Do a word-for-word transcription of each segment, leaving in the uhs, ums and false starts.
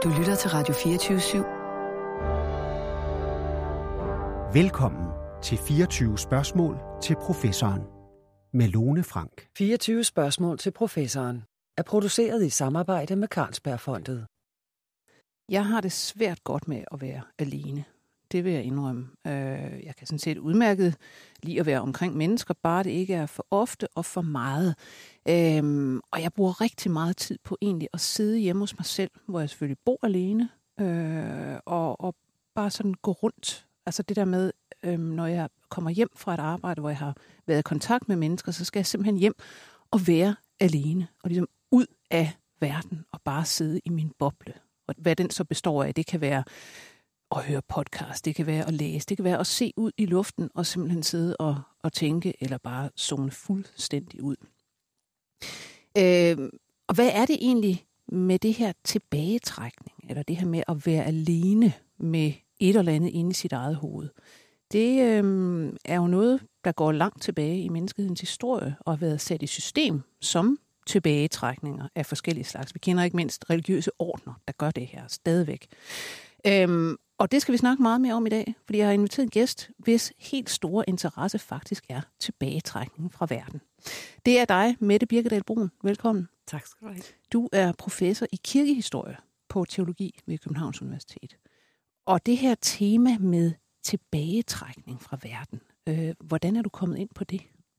Du lytter til Radio fireogtyve syv. Velkommen til fireogtyve spørgsmål til professoren med Lone Frank. fireogtyve spørgsmål til professoren er produceret i samarbejde med Carlsbergfondet. Jeg har det svært godt med at være alene. Det vil jeg indrømme. Jeg kan sådan set udmærket lide at være omkring mennesker, bare det ikke er for ofte og for meget. Og jeg bruger rigtig meget tid på egentlig at sidde hjemme hos mig selv, hvor jeg selvfølgelig bor alene, og, og bare sådan gå rundt. Altså det der med, når jeg kommer hjem fra et arbejde, hvor jeg har været i kontakt med mennesker, så skal jeg simpelthen hjem og være alene, og ligesom ud af verden og bare sidde i min boble. Og hvad den så består af, det kan være at høre podcast, det kan være at læse, det kan være at se ud i luften og simpelthen sidde og, og tænke, eller bare zone fuldstændig ud. Øh, og hvad er det egentlig med det her tilbagetrækning, eller det her med at være alene med et eller andet inde i sit eget hoved? Det øh, er jo noget, der går langt tilbage i menneskehedens historie, og har været sat i system som tilbagetrækninger af forskellige slags. Vi kender ikke mindst religiøse ordner, der gør det her stadigvæk. Øhm, og det skal vi snakke meget mere om i dag, fordi jeg har inviteret en gæst, hvis helt store interesse faktisk er tilbagetrækningen fra verden. Det er dig, Mette Birkedal Bruun. Velkommen. Tak skal du have. Du er professor i kirkehistorie på teologi ved Københavns Universitet. Og det her tema med tilbagetrækning fra verden, øh, hvordan er du kommet ind på det?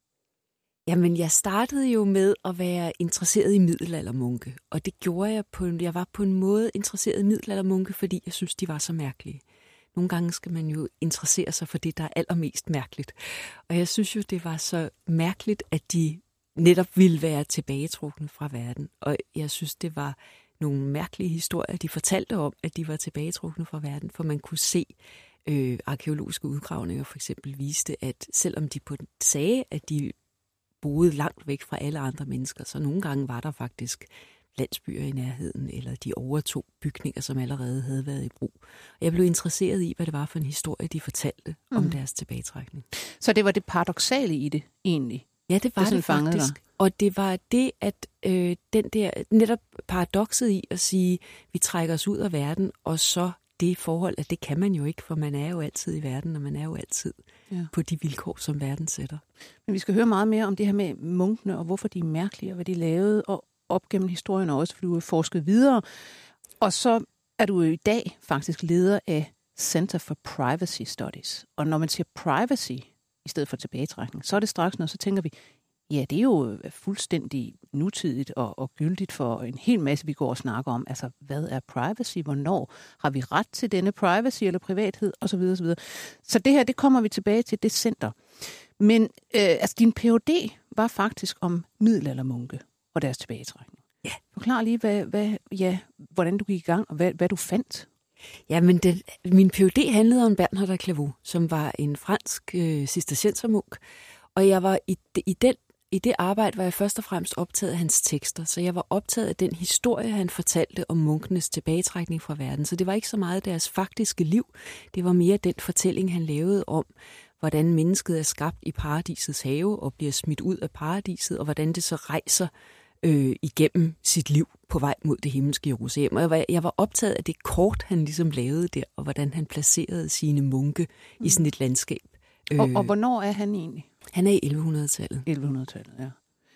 Jamen, jeg startede jo med at være interesseret i middelaldermunke, og det gjorde jeg på en, jeg var på en måde interesseret i middelaldermunke, fordi jeg synes, de var så mærkelige. Nogle gange skal man jo interessere sig for det, der er allermest mærkeligt. Og jeg synes jo, det var så mærkeligt, at de netop ville være tilbagetrukne fra verden. Og jeg synes, det var nogle mærkelige historier, de fortalte om, at de var tilbagetrukne fra verden, for man kunne se øh, arkæologiske udgravninger for eksempel viste, at selvom de på sagde, at de boede langt væk fra alle andre mennesker, så nogle gange var der faktisk landsbyer i nærheden, eller de overtog bygninger, som allerede havde været i brug. Og jeg blev interesseret i, hvad det var for en historie, de fortalte mm. om deres tilbagetrækning. Så det var det paradoksale i det, egentlig? Ja, det var det, det faktisk. Og det var det, at øh, den der, netop paradokset i at sige, vi trækker os ud af verden, og så det forhold, at det kan man jo ikke, for man er jo altid i verden, og man er jo altid ja. på de vilkår, som verden sætter. Men vi skal høre meget mere om det her med munkene, og hvorfor de er mærkelige, og hvad de lavede, og op gennem historien også, for du har forsket videre. Og så er du jo i dag faktisk leder af Center for Privacy Studies. Og når man siger privacy i stedet for tilbagetrækning, så er det straks noget, så tænker vi, ja, det er jo fuldstændig nutidigt og, og gyldigt for en hel masse, vi går og snakker om. Altså, hvad er privacy? Hvornår har vi ret til denne privacy eller privathed? Og så videre, så videre. Så det her, det kommer vi tilbage til, det center. Men øh, altså, din Ph.D. var faktisk om middelaldermunke og deres tilbagetrækning. Ja. Forklar lige, hvad, hvad, ja, hvordan du gik i gang, og hvad, hvad du fandt. Ja, men det, min Ph.D. handlede om Bernard af Clairvaux, som var en fransk øh, cisterciensermunk. Og jeg var i, i den I det arbejde var jeg først og fremmest optaget af hans tekster, så jeg var optaget af den historie, han fortalte om munkenes tilbagetrækning fra verden. Så det var ikke så meget deres faktiske liv, det var mere den fortælling, han lavede om, hvordan mennesket er skabt i paradisets have og bliver smidt ud af paradiset, og hvordan det så rejser øh, igennem sit liv på vej mod det himmelske Jerusalem. Og jeg var, jeg var optaget af det kort, han ligesom lavede der, og hvordan han placerede sine munke mm. i sådan et landskab. Og, og hvornår er han egentlig? Han er i elleve hundrede-tallet. elleve hundrede-tallet,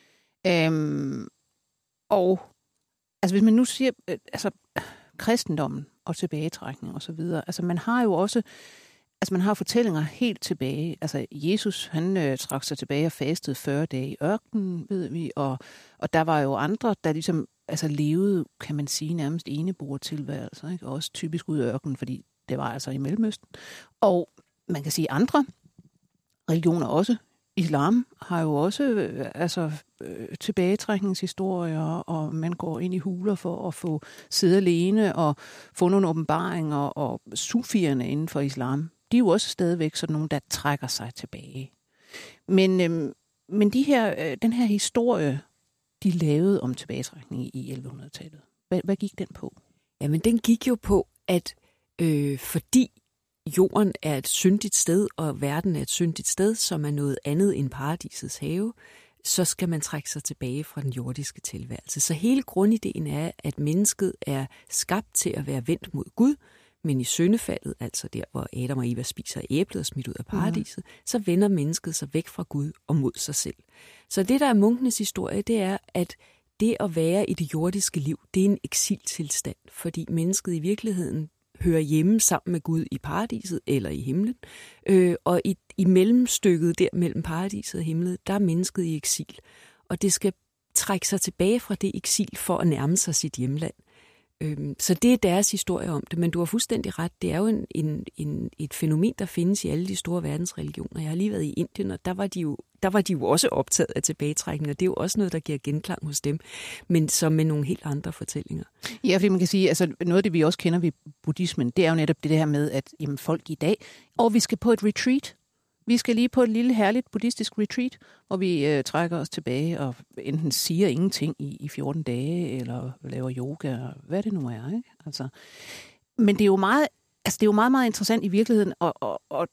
ja. Øhm, og altså hvis man nu siger, altså kristendommen og tilbagetrækning og så videre, altså man har jo også, altså man har fortællinger helt tilbage. Altså Jesus, han øh, trak sig tilbage og fastede fyrre dage i ørkenen, ved vi, og, og der var jo andre, der ligesom altså levede, kan man sige, nærmest eneboertilværelser, ikke? Også typisk ud af ørkenen, fordi det var altså i Mellemøsten. Og man kan sige andre religioner også. Islam har jo også øh, altså, øh, tilbagetrækningshistorier, og man går ind i huler for at få sidde alene og få nogle åbenbaringer, og sufierne inden for islam, de er jo også stadigvæk sådan nogle, der trækker sig tilbage. Men, øh, men de her, øh, den her historie, de lavede om tilbagetrækning i elleve hundrede-tallet, hvad, hvad gik den på? Jamen, den gik jo på, at øh, fordi jorden er et syndigt sted, og verden er et syndigt sted, som er noget andet end paradisets have, så skal man trække sig tilbage fra den jordiske tilværelse. Så hele grundideen er, at mennesket er skabt til at være vendt mod Gud, men i syndefaldet, altså der, hvor Adam og Eva spiser æblet og smidt ud af paradiset, mm. så vender mennesket sig væk fra Gud og mod sig selv. Så det, der er munkenes historie, det er, at det at være i det jordiske liv, det er en eksiltilstand, fordi mennesket i virkeligheden hører hjemme sammen med Gud i paradiset eller i himlen. Øh, og i, i mellemstykket der mellem paradiset og himlen, der er mennesket i eksil. Og det skal trække sig tilbage fra det eksil for at nærme sig sit hjemland. Øh, så det er deres historie om det, men du har fuldstændig ret. Det er jo en, en, en, et fænomen, der findes i alle de store verdensreligioner. Jeg har lige været i Indien, og der var de jo, der var de jo også optaget af tilbagetrækning, og det er jo også noget, der giver genklang hos dem, men som med nogle helt andre fortællinger. Ja, fordi man kan sige, altså noget af det, vi også kender ved buddhismen, det er jo netop det her med, at jamen, folk i dag, og vi skal på et retreat. Vi skal lige på et lille herligt buddhistisk retreat, hvor vi øh, trækker os tilbage og enten siger ingenting i, i fjorten dage, eller laver yoga, og hvad det nu er. Ikke? Altså, men det er jo meget, altså det er jo meget, meget interessant i virkeligheden at, at, at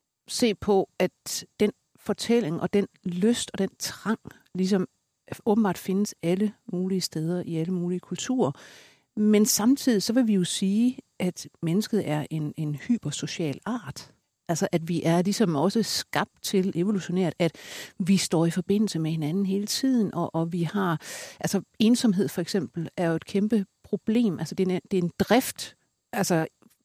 se på, at den fortælling og den lyst og den trang ligesom åbenbart findes alle mulige steder i alle mulige kulturer. Men samtidig så vil vi jo sige, at mennesket er en, en hypersocial art. Altså at vi er ligesom også skabt til evolutionært, at vi står i forbindelse med hinanden hele tiden, og, og vi har, altså ensomhed for eksempel er jo et kæmpe problem. Altså det er en, det er en drift, altså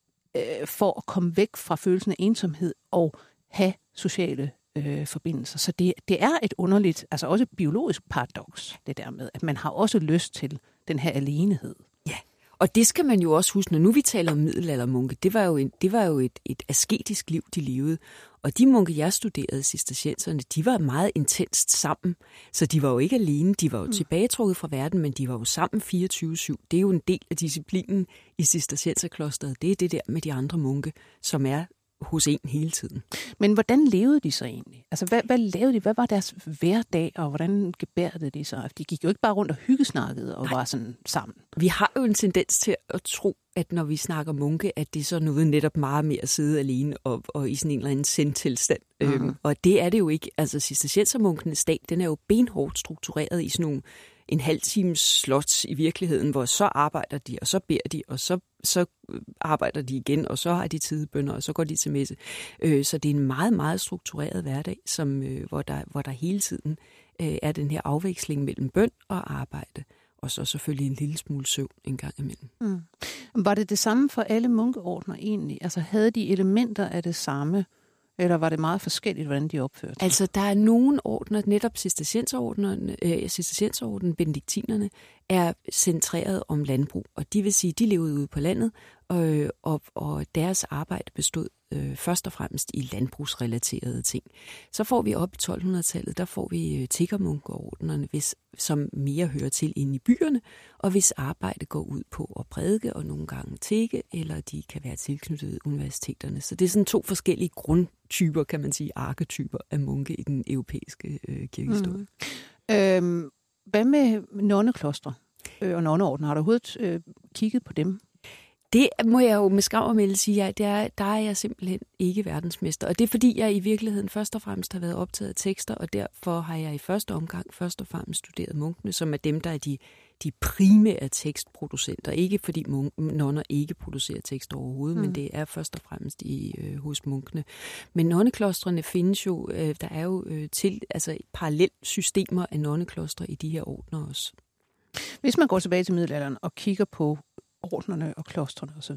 øh, for at komme væk fra følelsen af ensomhed og have sociale øh, forbindelser. Så det, det er et underligt, altså også et biologisk paradoks, det der med, at man har også lyst til den her alenehed. Ja. Og det skal man jo også huske, når nu vi taler om middelaldermunke, det var jo, en, det var jo et, et asketisk liv, de levede. Og de munke, jeg studerede, cistercienserne, de var meget intenst sammen. Så de var jo ikke alene, de var jo mm. tilbagetrukket fra verden, men de var jo sammen fireogtyve syv. Det er jo en del af disciplinen i cistercienserklosteret. Det er det der med de andre munke, som er hos en hele tiden. Men hvordan levede de så egentlig? Altså, hvad, hvad lavede de? Hvad var deres hverdag, og hvordan gebærdede de sig? De gik jo ikke bare rundt og hyggesnakkede og Nej. var sådan sammen. Vi har jo en tendens til at tro, at når vi snakker munke, at det er så noget netop meget mere at sidde alene og, og i sådan en eller anden sendtilstand. Mm. Øhm, og det er det jo ikke. Altså, cisterciensermunkenes dag, den er jo benhårdt struktureret i sådan nogle en halv times slots i virkeligheden, hvor så arbejder de, og så beder de, og så, så arbejder de igen, og så har de tidebønner, og så går de til messe. Øh, så det er en meget, meget struktureret hverdag, som, øh, hvor, der, hvor der hele tiden øh, er den her afveksling mellem bøn og arbejde, og så selvfølgelig en lille smule søvn en gang imellem. Mm. Var det det samme for alle munkeordner egentlig? Altså havde de elementer af det samme? Eller var det meget forskelligt, hvordan de opførte sig? Altså, der er nogle ordner, netop cistercienserordnerne, øh, cistercienserordenen, benediktinerne, er centreret om landbrug. Og de vil sige, de levede ude på landet, og, og, og deres arbejde bestod øh, først og fremmest i landbrugsrelaterede ting. Så får vi op i tolvhundredetallet, der får vi øh, tiggermunkeordnerne, hvis, som mere hører til inde i byerne, og hvis arbejde går ud på at prædike og nogle gange tigge, eller de kan være tilknyttet universiteterne. Så det er sådan to forskellige grundtyper, kan man sige, arketyper af munke i den europæiske øh, kirkehistorie. Mm. Øhm, hvad med nonneklostre øh, og nonneordner? Har du overhovedet øh, kigget på dem? Det må jeg jo med skam og melde sige, at der, der er jeg simpelthen ikke verdensmester. Og det er fordi, jeg i virkeligheden først og fremmest har været optaget af tekster, og derfor har jeg i første omgang først og fremmest studeret munkene, som er dem, der er de, de primære tekstproducenter. Ikke fordi munk, nonner ikke producerer tekst overhovedet, mm. men det er først og fremmest i, øh, hos munkene. Men nonneklostrene findes jo, øh, der er jo øh, til, altså parallelsystemer af nonneklostre i de her ordner også. Hvis man går tilbage til middelalderen og kigger på ordnerne og klostrene osv.,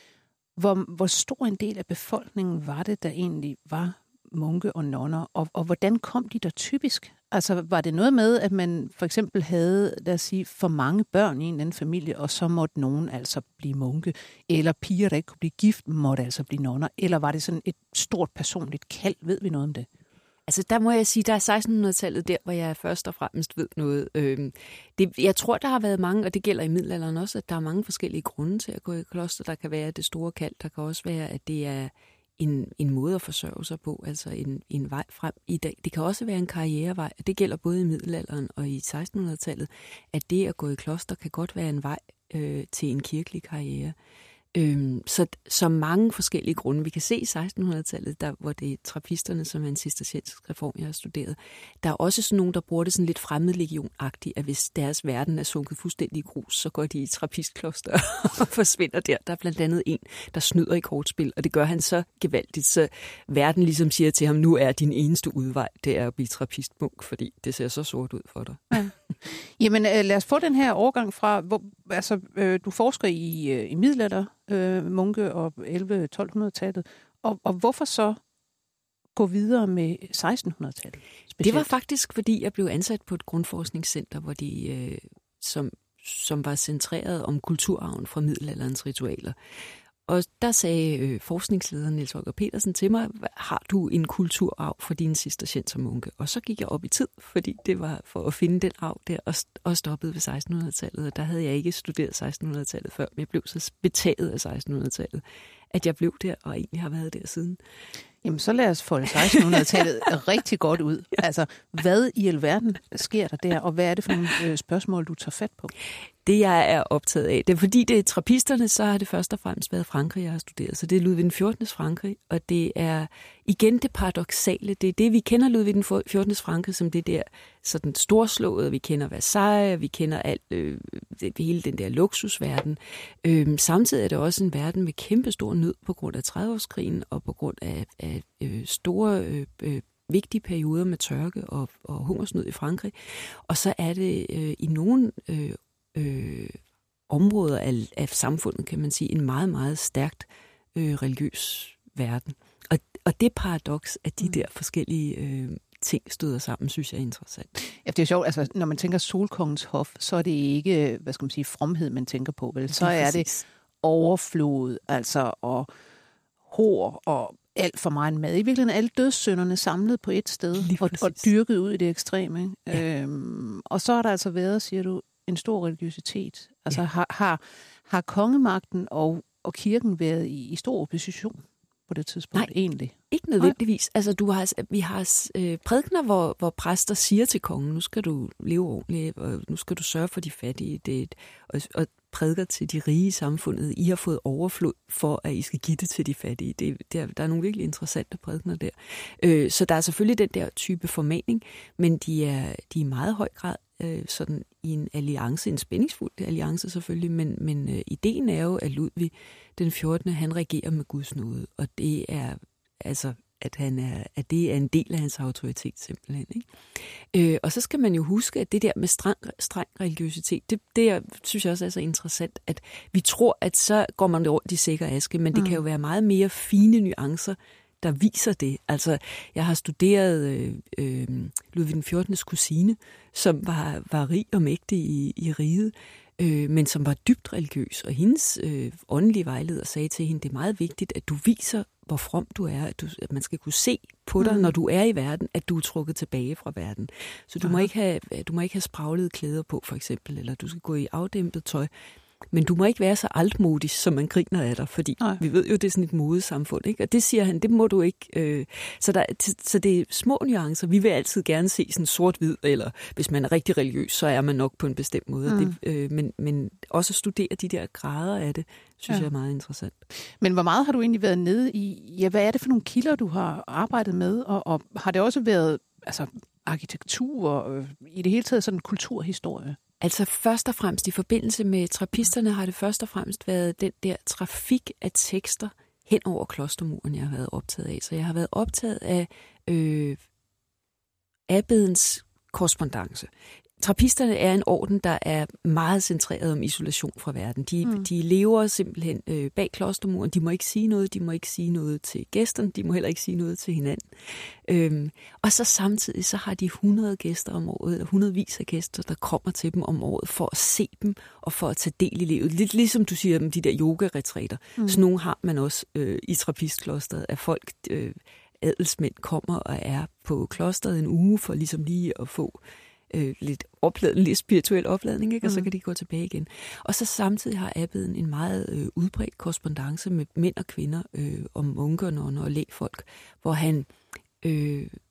hvor, hvor stor en del af befolkningen var det, der egentlig var munke og nonner, og, og hvordan kom de der typisk? Altså var det noget med, at man for eksempel havde, lad os sige, for mange børn i en eller anden familie, og så måtte nogen altså blive munke, eller piger, der ikke kunne blive gift, måtte altså blive nonner, eller var det sådan et stort personligt kald? Ved vi noget om det? Altså der må jeg sige, der er sekstenhundredetallet der, hvor jeg først og fremmest ved noget. Øhm, det, jeg tror, der har været mange, og det gælder i middelalderen også, at der er mange forskellige grunde til at gå i kloster. Der kan være det store kald, der kan også være, at det er en, en måde at forsørge sig på, altså en, en vej frem i dag. Det kan også være en karrierevej, og det gælder både i middelalderen og i sekstenhundredetallet, at det at gå i kloster kan godt være en vej øh, til en kirkelig karriere. Øhm, så, så mange forskellige grunde. Vi kan se i sekstenhundredetallet, der, hvor det er trappisterne, som er en cisterciensisk reform, jeg har studeret. Der er også sådan nogen, der bruger det sådan lidt fremmedlegion-agtigt, at hvis deres verden er sunket fuldstændig i grus, så går de i trappistkloster og forsvinder der. Der er blandt andet en, der snyder i kortspil, og det gør han så gevaldigt, så verden ligesom siger til ham, nu er din eneste udvej, det er at blive trappistmunk, fordi det ser så sort ud for dig. Ja. Jamen lad os få den her overgang fra, hvor, altså øh, du forsker i, øh, i middelalder, øh, munke og elleve-tolv-hundredetallet, og, og hvorfor så gå videre med sekstenhundredetallet? Specielt? Det var faktisk, fordi jeg blev ansat på et grundforskningscenter, hvor de, øh, som, som var centreret om kulturarven fra middelalderens ritualer. Og der sagde øh, forskningslederen Niels Holger Petersen til mig, har du en kulturarv for dine cisterciensermunke? Og så gik jeg op i tid, fordi det var for at finde den arv der, og, og stoppede ved sekstenhundredetallet. Og der havde jeg ikke studeret sekstenhundredetallet før, men jeg blev så betaget af sekstenhundredetallet, at jeg blev der, og egentlig har været der siden. Jamen, så lad os folde sekstenhundredetallet rigtig godt ud. Ja. Altså, hvad i alverden sker der der, og hvad er det for nogle øh, spørgsmål, du tager fat på? Det, jeg er optaget af, det er fordi, det er trappisterne, så har det først og fremmest været Frankrig, jeg har studeret. Så det er Ludvig den fjortendes Frankrig, og det er igen det paradoksale. Det er det, vi kender Ludvig den fjortendes Frankrig som det der sådan storslåede. Vi kender Versailles, vi kender alt, øh, det, hele den der luksusverden. Øh, samtidig er det også en verden med kæmpe stor nød på grund af tredive-årskrigen og på grund af, af øh, store øh, øh, vigtige perioder med tørke og, og hungersnød i Frankrig. Og så er det øh, i nogle øh, øh, områder af, af samfundet, kan man sige, en meget, meget stærkt øh, religiøs verden. Og, og det paradoks, at de der forskellige øh, ting støder sammen, synes jeg er interessant. Ja, det er sjovt. Altså, når man tænker Solkongens hof, så er det ikke, hvad skal man sige, fromhed, man tænker på, vel? Så er det overflod, altså, og hår og alt for meget mad. I virkeligheden er alle dødssynderne samlet på et sted og, og dyrket ud i det ekstreme. Ja. Øhm, og så har der altså været, siger du, en stor religiøsitet. Altså ja. har, har, har kongemagten og, og kirken været i, i stor opposition på det tidspunkt? Nej, egentlig? Ikke nødvendigvis. Nej. Altså, du har, vi har øh, prædikener, hvor, hvor præster siger til kongen, nu skal du leve ordentligt, og nu skal du sørge for de fattige. Det, og, og prædiker til de rige i samfundet, I har fået overflod for, at I skal give det til de fattige. Det, der, der er nogle virkelig interessante prædikener der. Øh, så der er selvfølgelig den der type formaning, men de er, de er i meget høj grad øh, sådan i en alliance, en spændingsfuld alliance selvfølgelig, men, men øh, ideen er jo, at Ludvig den fjortende, han regerer med Guds nåde, og det er altså at, han er, at det er en del af hans autoritet simpelthen. Ikke? Øh, og så skal man jo huske, at det der med streng, streng religiøsitet, det, det synes jeg også er så interessant, at vi tror, at så går man rundt i sikker aske, men det mm. kan jo være meget mere fine nuancer, der viser det. Altså, jeg har studeret øh, øh, Ludvig den fjortendes kusine, som var, var rig og mægtig i, i riget, øh, men som var dybt religiøs, og hendes øh, åndelige vejleder sagde til hende, det er meget vigtigt, at du viser, hvor from du er, at, du, at man skal kunne se på dig, mm. når du er i verden, at du er trukket tilbage fra verden. Så du, må ikke have, du må ikke have spraglede klæder på, for eksempel, eller du skal gå i afdæmpet tøj. Men du må ikke være så altmodig, som man griner af dig, fordi Nej. vi ved jo, det er sådan et modesamfund, ikke? Og det siger han, det må du ikke. Øh, så, der, så det er små nuancer. Vi vil altid gerne se sådan sort-hvid, eller hvis man er rigtig religiøs, så er man nok på en bestemt måde. Mm. Det, øh, men, men også at studere de der grader af det, synes ja. jeg er meget interessant. Men hvor meget har du egentlig været nede i, ja, hvad er det for nogle kilder, du har arbejdet med, og, og har det også været altså, arkitektur og øh, i det hele taget sådan kulturhistorie? Altså først og fremmest i forbindelse med trappisterne har det først og fremmest været den der trafik af tekster hen over klostermuren, jeg har været optaget af. Så jeg har været optaget af øh, abbedens korrespondance. Trappisterne er en orden, der er meget centreret om isolation fra verden. De, mm. de lever simpelthen øh, bag klostermuren. De må ikke sige noget, de må ikke sige noget til gæsterne, de må heller ikke sige noget til hinanden. Øhm, og så samtidig så har de hundrede gæster om året, eller hundredvis af gæster, der kommer til dem om året for at se dem og for at tage del i livet. Lidt ligesom du siger, de der yoga-retræter. Mm. Så nogle har man også øh, i trappisklosteret, at folk, øh, adelsmænd kommer og er på klosteret en uge for ligesom lige at få Øh, lidt opladning, lidt spirituel opladning, ikke? Og mm. så kan de gå tilbage igen. Og så samtidig har abbeden en meget øh, udbredt korrespondance med mænd og kvinder øh, om munker, nonner og lægfolk, hvor han øh,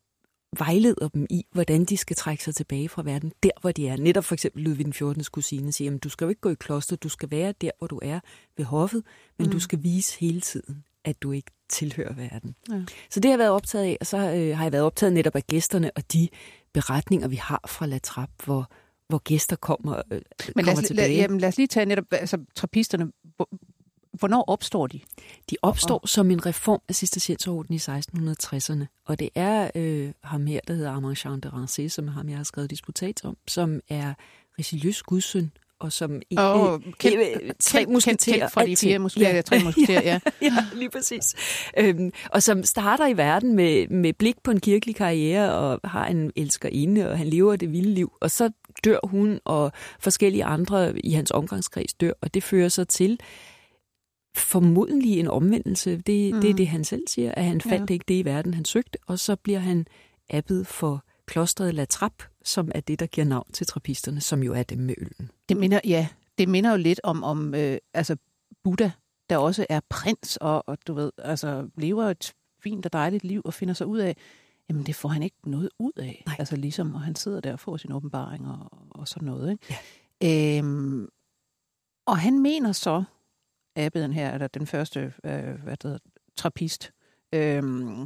vejleder dem i, hvordan de skal trække sig tilbage fra verden, der hvor de er. Netop for eksempel Ludvig den fjortende kusine siger, at du skal jo ikke gå i kloster, du skal være der, hvor du er ved hoffet, men mm. du skal vise hele tiden, at du ikke tilhører verden. Ja. Så det har jeg været optaget af, og så øh, har jeg været optaget netop af gæsterne og de beretninger, vi har fra La Trappe, hvor, hvor gæster kommer, øh, men kommer lad os, tilbage. Lad, jamen lad os lige tage netop, altså trappisterne, hvornår opstår de? De opstår og, og... som en reform af cistercienserordenen i seksten tresserne, og det er øh, ham her, der hedder Armand Jean de Rancé, som er ham, jeg har skrevet disputat om, som er Richelieus gudsøn, og som oh, øh, kendt, tre musketerer fra de fire musketerer, ja, tre musketerer, ja. ja, lige præcis. Øhm, og som starter i verden med, med blik på en kirkelig karriere, og har en elskerinde, og han lever det vilde liv, og så dør hun, og forskellige andre i hans omgangskreds dør, og det fører så til formodentlig en omvendelse. Det, mm. det er det, han selv siger, at han fandt ja. ikke det i verden, han søgte, og så bliver han abbed for klostret La Trappe, som er det, der giver navn til trappisterne, som jo er dem med øllen. Det minder, ja, det minder jo lidt om, om øh, altså Buddha, der også er prins, og, og du ved, altså lever et fint og dejligt liv, og finder sig ud af, jamen det får han ikke noget ud af. Nej. Altså ligesom, og han sidder der og får sin åbenbaring og, og sådan noget. Ikke? Ja. Øhm, og han mener så, abbeden her, eller den første, øh, hvad det hedder, trappist, øh,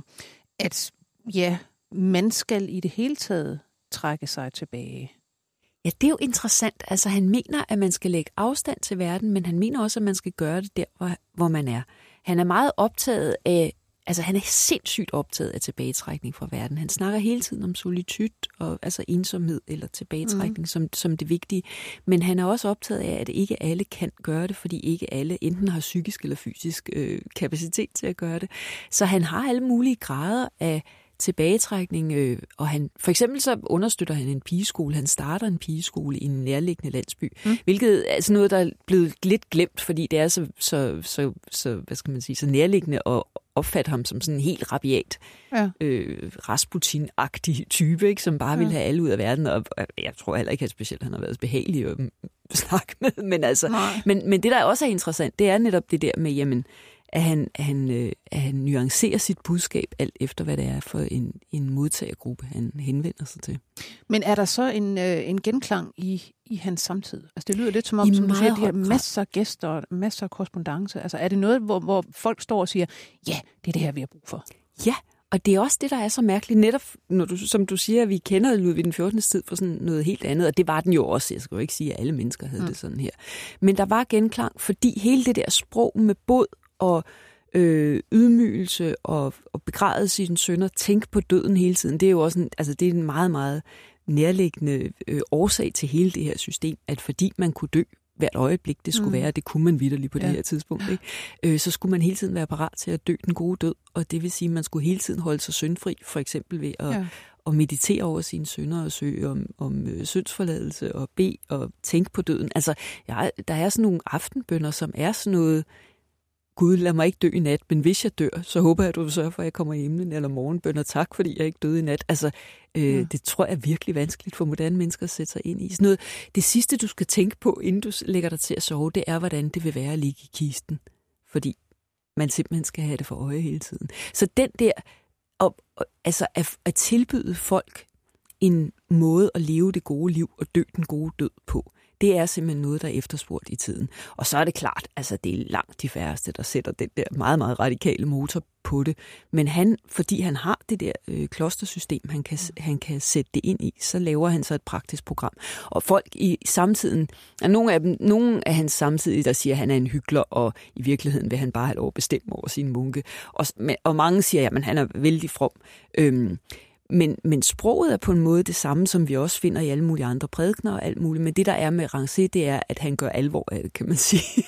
at ja, man skal i det hele taget trække sig tilbage. Ja, det er jo interessant. Altså, han mener, at man skal lægge afstand til verden, men han mener også, at man skal gøre det der, hvor, hvor man er. Han er meget optaget af, altså han er sindssygt optaget af tilbagetrækning fra verden. Han snakker hele tiden om solitude, og, altså ensomhed eller tilbagetrækning mm. som, som det vigtige. Men han er også optaget af, at ikke alle kan gøre det, fordi ikke alle enten har psykisk eller fysisk øh, kapacitet til at gøre det. Så han har alle mulige grader af tilbagetrækning, øh, og han, for eksempel så understøtter han en pigeskole. Han starter en pigeskole i en nærliggende landsby, mm. hvilket er sådan noget, der er blevet lidt glemt, fordi det er så, så, så, så hvad skal man sige, så nærliggende at opfatte ham som sådan en helt rabiat, ja. øh, Rasputin-agtig type, ikke, som bare ja. vil have alle ud af verden, og jeg tror heller ikke, at specielt han har været behagelig at snakke med, men altså, men, men det, der også er interessant, det er netop det der med, jamen, at han, at han, øh, at han nuancerer sit budskab alt efter, hvad det er for en, en modtagergruppe, han henvender sig til. Men er der så en, øh, en genklang i, i hans samtid? Altså det lyder lidt som om, som du siger, de har masser af gæster, masser af korrespondance. Altså er det noget, hvor, hvor folk står og siger, ja, det er det her, vi har brug for? Ja, og det er også det, der er så mærkeligt. Netop, når du, som du siger, vi kender Ludvig den fjortende tid for sådan noget helt andet, og det var den jo også. Jeg skal jo ikke sige, at alle mennesker havde mm. det sådan her. Men der var genklang, fordi hele det der sprog med båd og øh, ydmygelse og, og begræde sine sønner, tænke på døden hele tiden, det er jo også en, altså det er en meget, meget nærliggende øh, årsag til hele det her system, at fordi man kunne dø hvert øjeblik, det skulle mm. være, det kunne man vitterligt på ja. det her tidspunkt, ikke? Øh, så skulle man hele tiden være parat til at dø den gode død, og det vil sige, at man skulle hele tiden holde sig syndfri, for eksempel ved at, ja. at meditere over sine synder og søge om, om øh, syndsforladelse og bede og tænke på døden. Altså, ja, der er sådan nogle aftenbønner, som er sådan noget, Gud, lad mig ikke dø i nat, men hvis jeg dør, så håber jeg, at du vil sørge for, at jeg kommer i himlen eller morgenbøn, og tak, fordi jeg ikke døde i nat. Altså, øh, mm. det tror jeg er virkelig vanskeligt for moderne mennesker at sætte sig ind i. Sådan noget, det sidste, du skal tænke på, inden du lægger dig til at sove, det er, hvordan det vil være at ligge i kisten. Fordi man simpelthen skal have det for øje hele tiden. Så den der, og, og, altså at, at tilbyde folk en måde at leve det gode liv og dø den gode død på, det er simpelthen noget, der er efterspurgt i tiden. Og så er det klart, altså det er langt de færreste, der sætter den der meget, meget radikale motor på det. Men han, fordi han har det der øh, klostersystem, han kan, han kan sætte det ind i, så laver han så et praktisk program. Og folk i samtiden, og nogle af dem, nogle af hans samtidige, der siger, at han er en hykler, og i virkeligheden vil han bare have lov at bestemme over sine munke. Og, og mange siger, at han er vældig from. Øhm, Men, men sproget er på en måde det samme, som vi også finder i alle mulige andre prædikener og alt muligt. Men det, der er med Rancé, det er, at han gør alvor af det, kan man sige.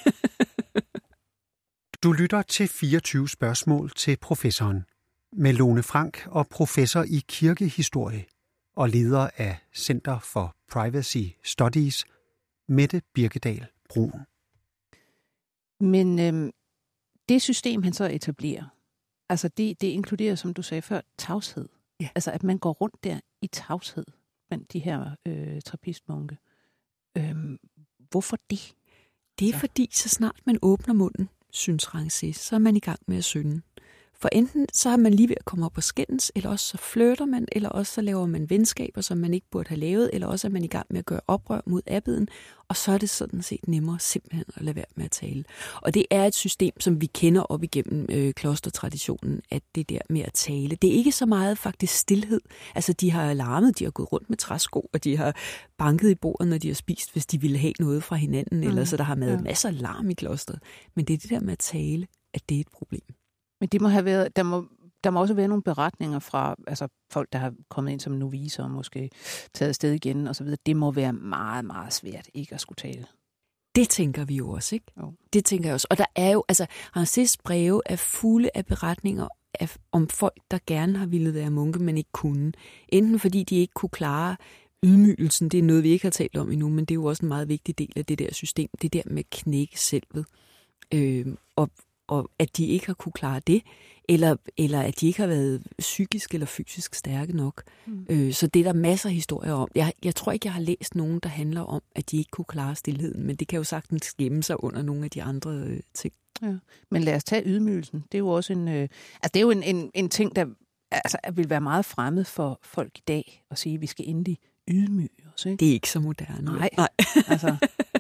Du lytter til fireogtyve spørgsmål til professoren. Med Lone Frank og professor i kirkehistorie og leder af Center for Privacy Studies, Mette Birkedal Bruun. Men øhm, det system, han så etablerer, altså det, det inkluderer, som du sagde før, tavshed. Ja. Altså, at man går rundt der i tavshed blandt de her øh, trappistmunke. Øhm, hvorfor det? Det er ja. fordi, så snart man åbner munden, synes Rancé, så er man i gang med at synde. For enten så er man lige ved at komme op og skændes, eller også så flirter man, eller også så laver man venskaber, som man ikke burde have lavet, eller også er man i gang med at gøre oprør mod abbeden, og så er det sådan set nemmere simpelthen at lade være med at tale. Og det er et system, som vi kender op igennem øh, klostertraditionen, at det der med at tale, det er ikke så meget faktisk stilhed. Altså de har larmet, de har gået rundt med træsko, og de har banket i bordet, når de har spist, hvis de ville have noget fra hinanden, mm. eller så der har været ja. masser af larm i klosteret. Men det er det der med at tale, at det er et problem. Men det må have været, der må, der må også være nogle beretninger fra altså folk, der har kommet ind som novicer og måske taget afsted igen og så videre. Det må være meget, meget svært ikke at skulle tale. Det tænker vi jo også, ikke? Jo. Det tænker jeg også. Og der er jo, altså, Rancés breve er fulde af beretninger af, om folk, der gerne har ville være munke, men ikke kunne. Enten fordi de ikke kunne klare ydmygelsen, det er noget, vi ikke har talt om endnu, men det er jo også en meget vigtig del af det der system, det der med knække selvet. Øh, og og at de ikke har kunne klare det, eller, eller at de ikke har været psykisk eller fysisk stærke nok. Mm. Øh, så det er der masser af historier om. Jeg, jeg tror ikke, jeg har læst nogen, der handler om, at de ikke kunne klare stilheden, men det kan jo sagtens gemme sig under nogle af de andre øh, ting. Ja. Men lad os tage ydmygelsen. Det er jo også en, øh, altså det er jo en, en, en ting, der altså, vil være meget fremmed for folk i dag, at sige, at vi skal endelig ydmyge os. Ikke? Det er ikke så moderne. Nej, Nej. altså...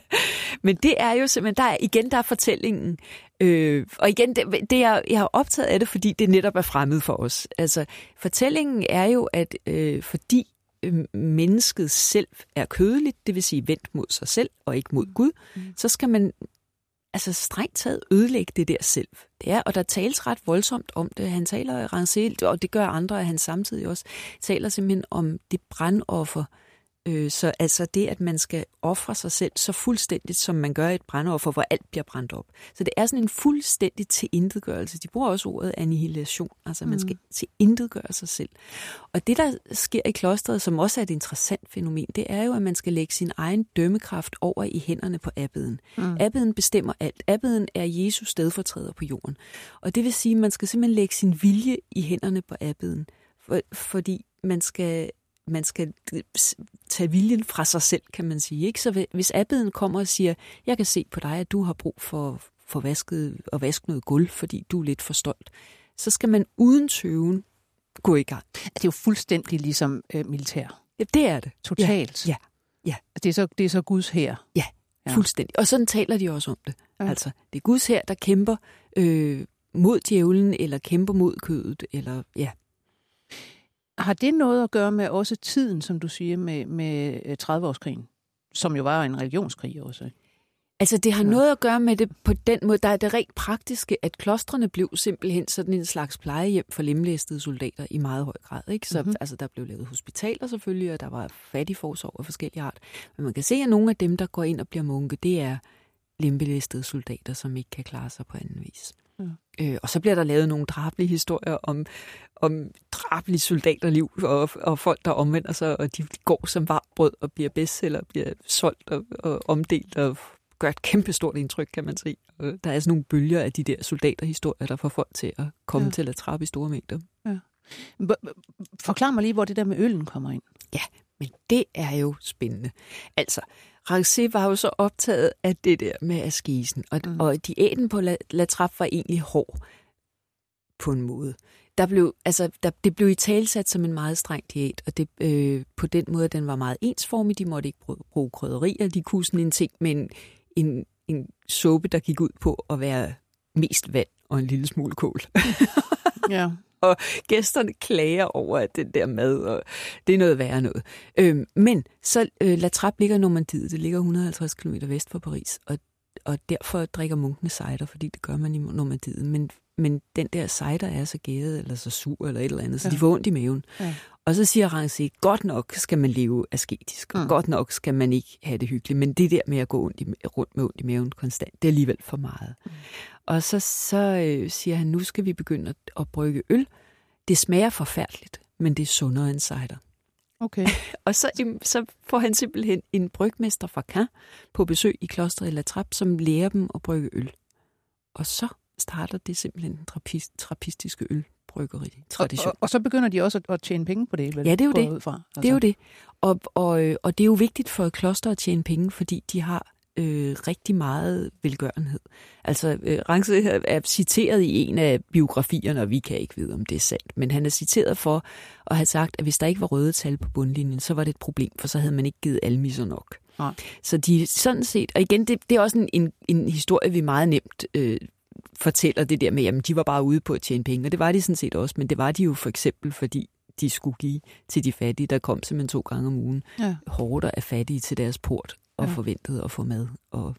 Men det er jo simpelthen, der er, igen, der er fortællingen. Øh, og igen, det, det er, jeg har optaget af det, fordi det netop er fremmed for os. Altså, fortællingen er jo, at øh, fordi øh, mennesket selv er kødeligt, det vil sige vendt mod sig selv og ikke mod Gud, mm. så skal man altså strengt taget ødelægge det der selv. Det er, og der tales ret voldsomt om det. Han taler, Rancé, og det gør andre af han samtidig også, taler simpelthen om det brandoffer. Så altså det, at man skal ofre sig selv så fuldstændigt, som man gør i et brandoffer, hvor alt bliver brændt op. Så det er sådan en fuldstændig tilintetgørelse. De bruger også ordet annihilation. Altså mm. man skal tilintetgøre sig selv. Og det, der sker i klosteret, som også er et interessant fænomen, det er jo, at man skal lægge sin egen dømmekraft over i hænderne på abbeden. Mm. Abbeden bestemmer alt. Abbeden er Jesus stedfortræder på jorden. Og det vil sige, at man skal simpelthen lægge sin vilje i hænderne på abbeden. For, fordi man skal... man skal tage viljen fra sig selv, kan man sige. Ikke? Så hvis abbeden kommer og siger, jeg kan se på dig, at du har brug for, for vasket, at vaske noget gulv, fordi du er lidt for stolt, så skal man uden tøven gå i gang. Det er jo fuldstændig ligesom øh, militær. Ja, det er det. Totalt. Ja, ja. ja. Det, er så, det er så Guds hær. Ja, ja, fuldstændig. Og sådan taler de også om det. Ja. Altså, det er Guds hær, der kæmper øh, mod djævlen, eller kæmper mod kødet, eller ja. Har det noget at gøre med også tiden, som du siger, med, med tredive-årskrigen, som jo var en religionskrig også? Altså, det har ja. noget at gøre med det på den måde. Der er det rent praktiske, at klostrene blev simpelthen sådan en slags plejehjem for lemlæstede soldater i meget høj grad. Ikke? Så mm-hmm. altså, der blev lavet hospitaler selvfølgelig, og der var fattigforsorg af forskellige art. Men man kan se, at nogle af dem, der går ind og bliver munke, det er lemlæstede soldater, som ikke kan klare sig på anden vis. Ja. Øh, og så bliver der lavet nogle drabelige historier om, om drabelige soldaterliv og, og folk, der omvender sig, og de går som varmt brød og bliver bestseller, bliver solgt og, og omdelt og gør et kæmpestort indtryk, kan man se. Og der er sådan nogle bølger af de der soldaterhistorier, der får folk til at komme ja. til at trappe i store mængder. Ja. Forklar mig lige, hvor det der med øllen kommer ind. Ja, men det er jo spændende. Altså, Rancé var jo så optaget af det der med askesen, og, mm. og diæten på La, La Trappe var egentlig hård på en måde. Der blev, altså, der, det blev i talsat som en meget streng diæt, og det, øh, på den måde, den var meget ensformig. De måtte ikke bruge, bruge krydderier, de kunne sådan en ting med en, en, en suppe, der gik ud på at være mest vand og en lille smule kål. Ja. Og gæsterne klager over, at den der mad, og det er noget værre noget. Øhm, men så øh, La Trappe ligger i Normandiet, det ligger et hundrede og halvtreds kilometer vest for Paris, og, og derfor drikker munkene cider, fordi det gør man i Normandiet. Men, men den der cider er så gæret, eller så sur, eller et eller andet, så ja. de får ondt i maven. Ja. Og så siger Rancé, godt nok skal man leve asketisk, og mm. godt nok skal man ikke have det hyggeligt, men det der med at gå ondt i, rundt med ondt i maven konstant, det er alligevel for meget. Mm. Og så, så øh, siger han, nu skal vi begynde at, at brygge øl. Det smager forfærdeligt, men det er sundere end cider. Okay. Og så, så får han simpelthen en brygmester fra Caen på besøg i klosteret i La Trappe, som lærer dem at brygge øl. Og så starter det simpelthen den trappist, trappistiske ølbryggeri tradition. Og, og, og så begynder de også at, at tjene penge på det? Vel? Ja, det er jo det. Fra, altså. Det er jo det. Og, og, og det er jo vigtigt for et kloster at tjene penge, fordi de har øh, rigtig meget velgørenhed. Altså, øh, Rangse er citeret i en af biografierne, og vi kan ikke vide, om det er sandt, men han er citeret for at have sagt, at hvis der ikke var røde tal på bundlinjen, så var det et problem, for så havde man ikke givet almisser nok. Ja. Så de sådan set, og igen, det, det er også en, en, en historie, vi meget nemt øh, fortæller det der med, jamen de var bare ude på at tjene penge, og det var de sådan set også, men det var de jo for eksempel, fordi de skulle give til de fattige, der kom simpelthen to gange om ugen, ja. Hårder af fattige til deres port, og ja. Forventede at få mad og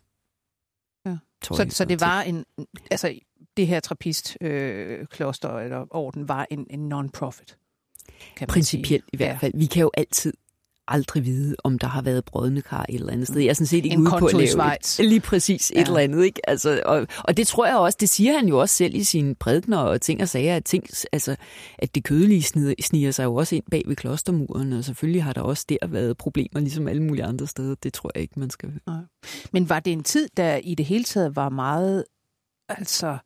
ja. Tøj. Så, så det var en, altså det her trappistkloster øh, eller orden var en, en non-profit? Principielt i hvert fald. Ja. Vi kan jo altid aldrig vide, om der har været brodne kar et eller andet sted. Jeg er sådan set ikke ude på at lave et, lige præcis ja. Et eller andet. Ikke? Altså, og, og det tror jeg også, det siger han jo også selv i sine prædikener og ting og sager, at, ting, altså, at det kødelige sniger, sniger sig jo også ind bag ved klostermuren, og selvfølgelig har der også der været problemer, ligesom alle mulige andre steder. Det tror jeg ikke, man skal... Nej. Men var det en tid, der i det hele taget var meget altså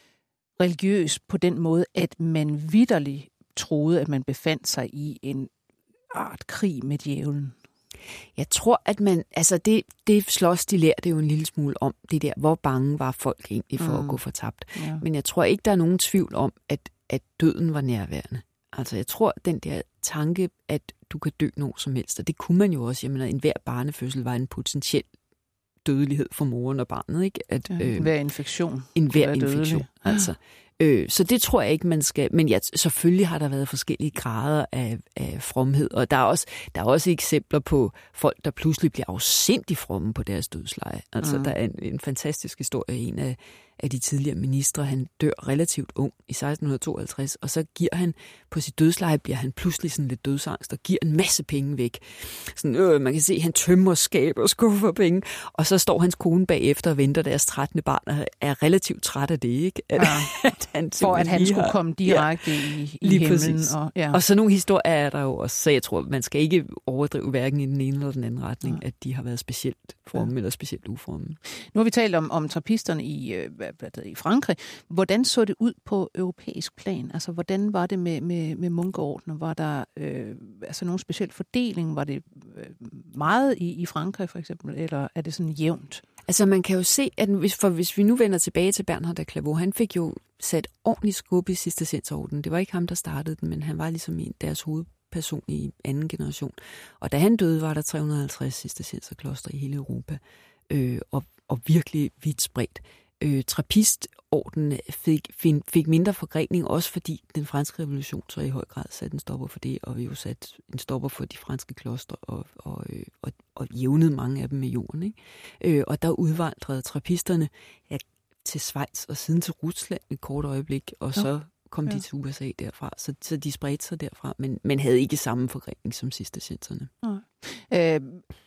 religiøs på den måde, at man vitterligt troede, at man befandt sig i en art krig med djævlen? Jeg tror, at man, altså det, det slås, de lærte jo en lille smule om, det der, hvor bange var folk egentlig for mm. at gå fortabt. Ja. Men jeg tror ikke, der er nogen tvivl om, at, at døden var nærværende. Altså jeg tror, den der tanke, at du kan dø når som helst, og det kunne man jo også, jamen enhver barnefødsel var en potentiel dødelighed for moren og barnet, ikke? At, ja, øh, hver infektion. En hver infektion, altså. Øh, så det tror jeg ikke, man skal... Men ja, selvfølgelig har der været forskellige grader af, af fromhed, og der er, også, der er også eksempler på folk, der pludselig bliver afsindigt fromme på deres dødsleje. Altså, mm. der er en, en fantastisk historie, en af, af de tidligere ministre, han dør relativt ung i seksten tooghalvtreds, og så giver han, på sit dødsleje bliver han pludselig sådan lidt dødsangst, og giver en masse penge væk. Sådan, øh, man kan se, at han tømmer skab og skuffer penge, og så står hans kone bagefter og venter deres trettende barn, og er relativt træt af det, ikke? At, ja. at han for at han skulle har, komme direkte ja, i, i himlen. Og, ja. og så nogle historier er der jo også, så jeg tror, man skal ikke overdrive hverken i den ene eller den anden retning, ja. At de har været specielt fromme ja. Eller specielt ufromme. Nu har vi talt om, om trappisterne i, øh, i Frankrig. Hvordan så det ud på europæisk plan? Altså, hvordan var det med, med, med munkeordner? Var der øh, altså nogen speciel fordeling? Var det øh, meget i, i Frankrig for eksempel, eller er det sådan jævnt? Altså man kan jo se, at hvis, for hvis vi nu vender tilbage til Bernhard af Clairvaux, han fik jo sat ordentligt skub i Cistercienserordenen. Det var ikke ham, der startede den, men han var ligesom en deres hovedperson i anden generation. Og da han døde, var der tre hundrede og halvtreds cistercienserkloster i hele Europa, øh, og, og virkelig vidt spredt. Øh, Trappistordenen fik, fik mindre forgrening, også fordi den franske revolution så i høj grad satte en stopper for det, og vi jo satte en stopper for de franske kloster, og, og, og, og jævnede mange af dem med jorden. Ikke? Øh, og der udvandrede trappisterne ja, til Schweiz og siden til Rusland et kort øjeblik, og så ja. kom de ja. til U S A derfra, så, så de spredte sig derfra, men, men havde ikke samme forgrening som cistercienserne. Ja. Øh,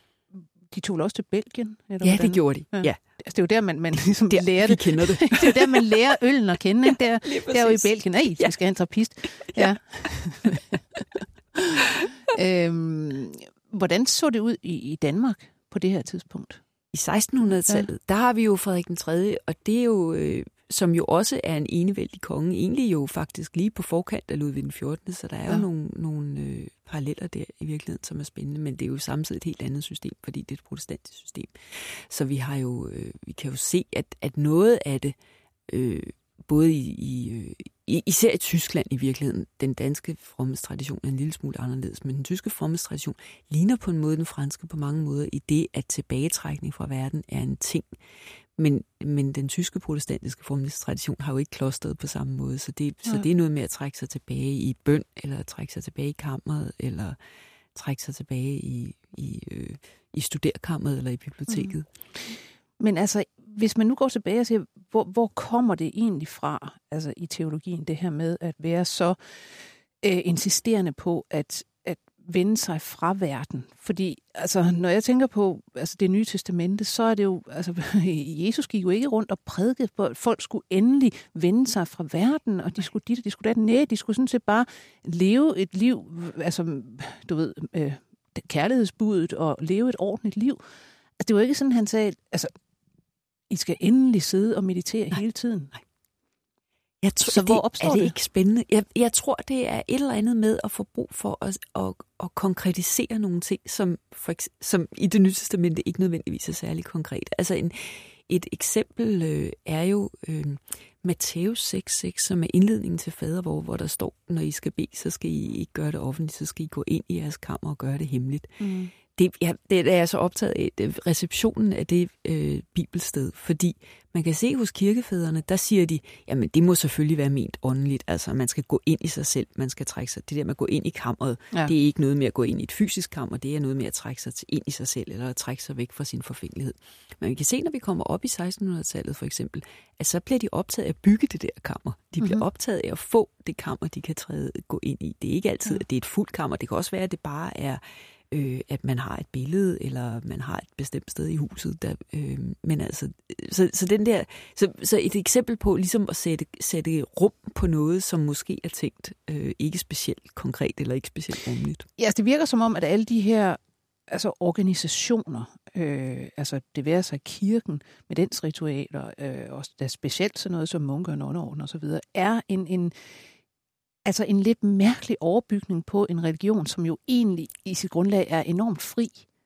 de tog også til Belgien? Eller ja, hvordan? Det gjorde de, ja. ja. Altså, det er jo der, man, man ligesom der, lærer det. Vi kender det. Det er jo der, man lærer øllen at kende. Ikke? Der, der er jo i Belgien. Ej, ja. Vi skal have en trappist. Ja. øhm, hvordan så det ud i, i Danmark på det her tidspunkt? I sekstenhundredetallet, ja. Der har vi jo Frederik den tredje, og det er jo, øh, som jo også er en enevældig konge, egentlig jo faktisk lige på forkant af Ludvig den fjortende, så der er ja. jo nogle, nogle øh, paralleller der i virkeligheden, som er spændende, men det er jo samtidig et helt andet system, fordi det er et protestantisk system. Så vi har jo, øh, vi kan jo se, at, at noget af det, øh, både i, i, især i Tyskland i virkeligheden, den danske fromhedstradition er en lille smule anderledes, men den tyske fromhedstradition ligner på en måde den franske på mange måder i det, at tilbagetrækning fra verden er en ting. Men, men den tyske protestantiske fromhedstradition har jo ikke klostret på samme måde, så det, så det er noget med at trække sig tilbage i bøn, eller trække sig tilbage i kammeret, eller trække sig tilbage i, i, øh, i studerkammeret eller i biblioteket. Mm. Men altså, hvis man nu går tilbage og siger, hvor, hvor kommer det egentlig fra, altså i teologien, det her med at være så øh, insisterende på at, at vende sig fra verden? Fordi altså, når jeg tænker på altså, det nye testamente, så er det jo, altså Jesus gik jo ikke rundt og prædikede på, at folk skulle endelig vende sig fra verden, og de skulle dit og de skulle dat. Nej, de skulle sådan set bare leve et liv, altså du ved, øh, kærlighedsbudet og leve et ordentligt liv. Altså, det var ikke sådan, han sagde, altså, I skal endelig sidde og meditere nej, hele tiden. Nej. Jeg tror, Så hvor det, opstår er det det? ikke spændende? Jeg, jeg tror, det er et eller andet med at få brug for at, at, at konkretisere nogle ting, som, for, som i Det Nye Testamente ikke nødvendigvis er særlig konkret. Altså en, et eksempel øh, er jo øh, Matthæus seks seks, som er indledningen til fadervor, hvor der står, når I skal bede, så skal I ikke gøre det offentligt, så skal I gå ind i jeres kammer og gøre det hemmeligt. Mm. Det, ja, det er jeg så optaget af, det, receptionen af det øh, bibelsted, fordi man kan se hos kirkefædrene, der siger de, jamen det må selvfølgelig være ment åndeligt, altså man skal gå ind i sig selv, man skal trække sig, det der med at gå ind i kammeret, ja. Det er ikke noget med at gå ind i et fysisk kammer, det er noget med at trække sig ind i sig selv, eller at trække sig væk fra sin forfængelighed. Men vi kan se, når vi kommer op i sekstenhundredetallet for eksempel, at så bliver de optaget af at bygge det der kammer. De bliver mm-hmm. optaget af at få det kammer, de kan træde, gå ind i. Det er ikke altid, ja. At det er et fuldt kammer, det kan også være, at det bare er Øh, at man har et billede, eller man har et bestemt sted i huset. Der, øh, men altså, så, så, den der, så, så et eksempel på ligesom at sætte, sætte rum på noget, som måske er tænkt øh, ikke specielt konkret, eller ikke specielt rumligt. Ja, altså det virker som om, at alle de her altså organisationer, øh, altså det være sig kirken med dens ritualer, øh, og der specielt sådan noget som munke og nonneorden og så videre, er en, en Altså en lidt mærkelig overbygning på en religion, som jo egentlig i sit grundlag er enormt fri.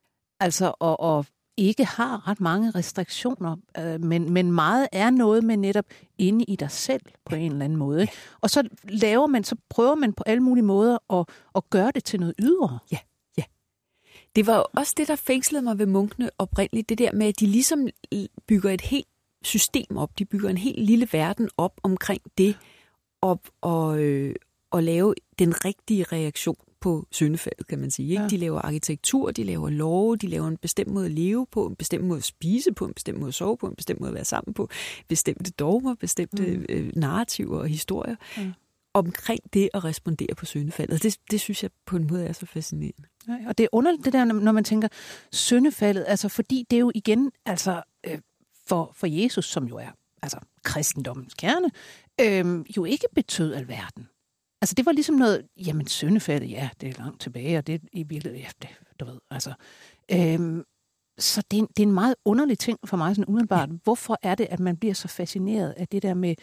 Altså og, og ikke har ret mange restriktioner, øh, men, men meget er noget med netop inde i dig selv på en eller anden måde. Og så laver man, så prøver man på alle mulige måder at, at gøre det til noget ydre. Ja, ja. Det var også det, der fængslede mig ved munkene oprindeligt, det der med, at de ligesom bygger et helt system op. De bygger en helt lille verden op omkring det, op og, øh, og lave den rigtige reaktion på syndefaldet, kan man sige. Ikke? Ja. De laver arkitektur, de laver love, de laver en bestemt måde at leve på, en bestemt måde at spise på, en bestemt måde at sove på, en bestemt måde at være sammen på, bestemte dogmer, bestemte mm. øh, narrativer og historier, ja. Omkring det at respondere på syndefaldet. Det, det synes jeg på en måde er så fascinerende. Ja, og det er underligt det der, når man tænker syndefaldet, altså fordi det er jo igen, altså øh, for, for Jesus, som jo er altså kristendommens kerne, øh, jo ikke betød alverden. Altså det var ligesom noget, jamen syndefaldet, ja, det er langt tilbage, og det er i virkeligheden, ja, det, du ved, altså. Øhm, så det er, en, det er en meget underlig ting for mig, sådan umiddelbart. Ja. Hvorfor er det, at man bliver så fascineret af det der med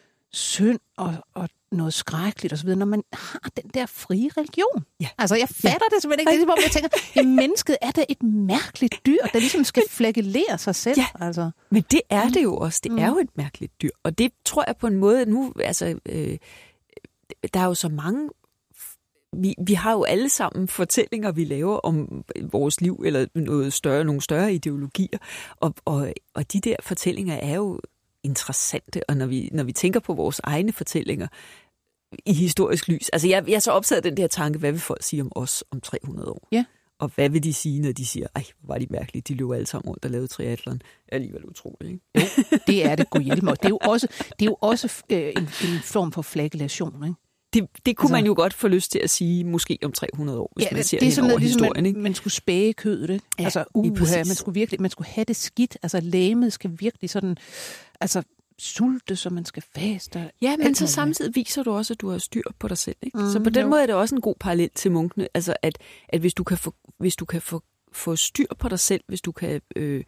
synd og, og noget skrækkeligt og så videre, når man har den der frie religion? Ja. Altså jeg fatter ja. Det simpelthen ikke. Det er ligesom, jeg tænker, at mennesket er da et mærkeligt dyr, der ligesom skal flagellere sig selv. Ja. Altså. Men det er det jo også. Det mm. er jo et mærkeligt dyr. Og det tror jeg på en måde, nu, altså... Øh, der er jo så mange, vi, vi har jo alle sammen fortællinger, vi laver om vores liv, eller noget større, nogle større ideologier, og, og, og de der fortællinger er jo interessante, og når vi, når vi tænker på vores egne fortællinger i historisk lys, altså jeg, jeg er så optaget af den der tanke, hvad vil folk sige om os om tre hundrede år? Ja. Og hvad vil de sige, når de siger, ej, hvor var de mærkelige, de løb alle sammen rundt og lavede triathlon. Alligevel utroligt, ikke? Jo, det er det, Gud hjælpe mig. Det er jo også, det er jo også øh, en, en form for flagellation, ikke? Det, det kunne altså, man jo godt få lyst til at sige, måske om tre hundrede år, hvis ja, man ser det, det hen over ligesom, historien. Ikke? Man, man skulle spæge kødet, ikke? Ja, altså, uha, man skulle virkelig, man skulle have det skidt. Altså, lægemet skal virkelig sådan, altså, sulte, så man skal faste. Ja, men så samtidig viser du også, at du har styr på dig selv, ikke? Mm, så på den jo. Måde er det også en god parallel til munkene. Altså, at, at hvis du kan få, hvis du kan få, få styr på dig selv, hvis du kan... Øh,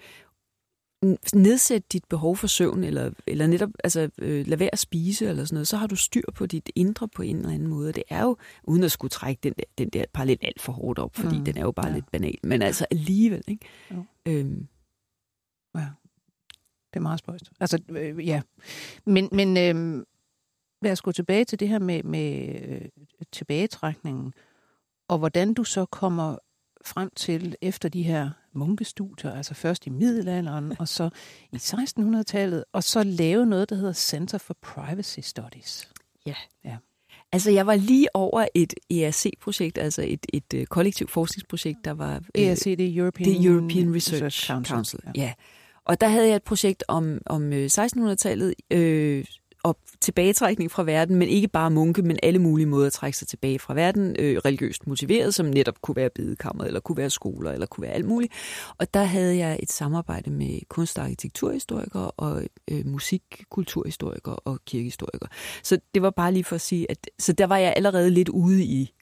nedsætte dit behov for søvn, eller, eller netop altså, øh, lade være at spise, eller sådan noget, så har du styr på dit indre på en eller anden måde. Det er jo, uden at skulle trække den der, den der parallel alt for hårdt op, fordi mm. den er jo bare ja. Lidt banal, men altså alligevel, ikke? Øhm. Ja, det er meget spøjst. Altså, øh, ja. Men, men øh, lad os gå tilbage til det her med, med øh, tilbagetrækningen, og hvordan du så kommer frem til efter de her munkestudier, altså først i middelalderen, og så i sekstenhundredetallet, og så lave noget, der hedder Center for Privacy Studies. Ja. ja. Altså, jeg var lige over et E R C-projekt, altså et, et, et kollektivt forskningsprojekt, der var... E R C, det er European, det European Research, Research Council. Council. Ja. ja. Og der havde jeg et projekt om, om sekstenhundredetallet, øh, og tilbagetrækning fra verden, men ikke bare munke, men alle mulige måder at trække sig tilbage fra verden, øh, religiøst motiveret, som netop kunne være bedekammer, eller kunne være skoler, eller kunne være alt muligt. Og der havde jeg et samarbejde med kunst- og arkitekturhistorikere, og øh, musikkulturhistorikere og kirkehistorikere. Så det var bare lige for at sige, at så der var jeg allerede lidt ude i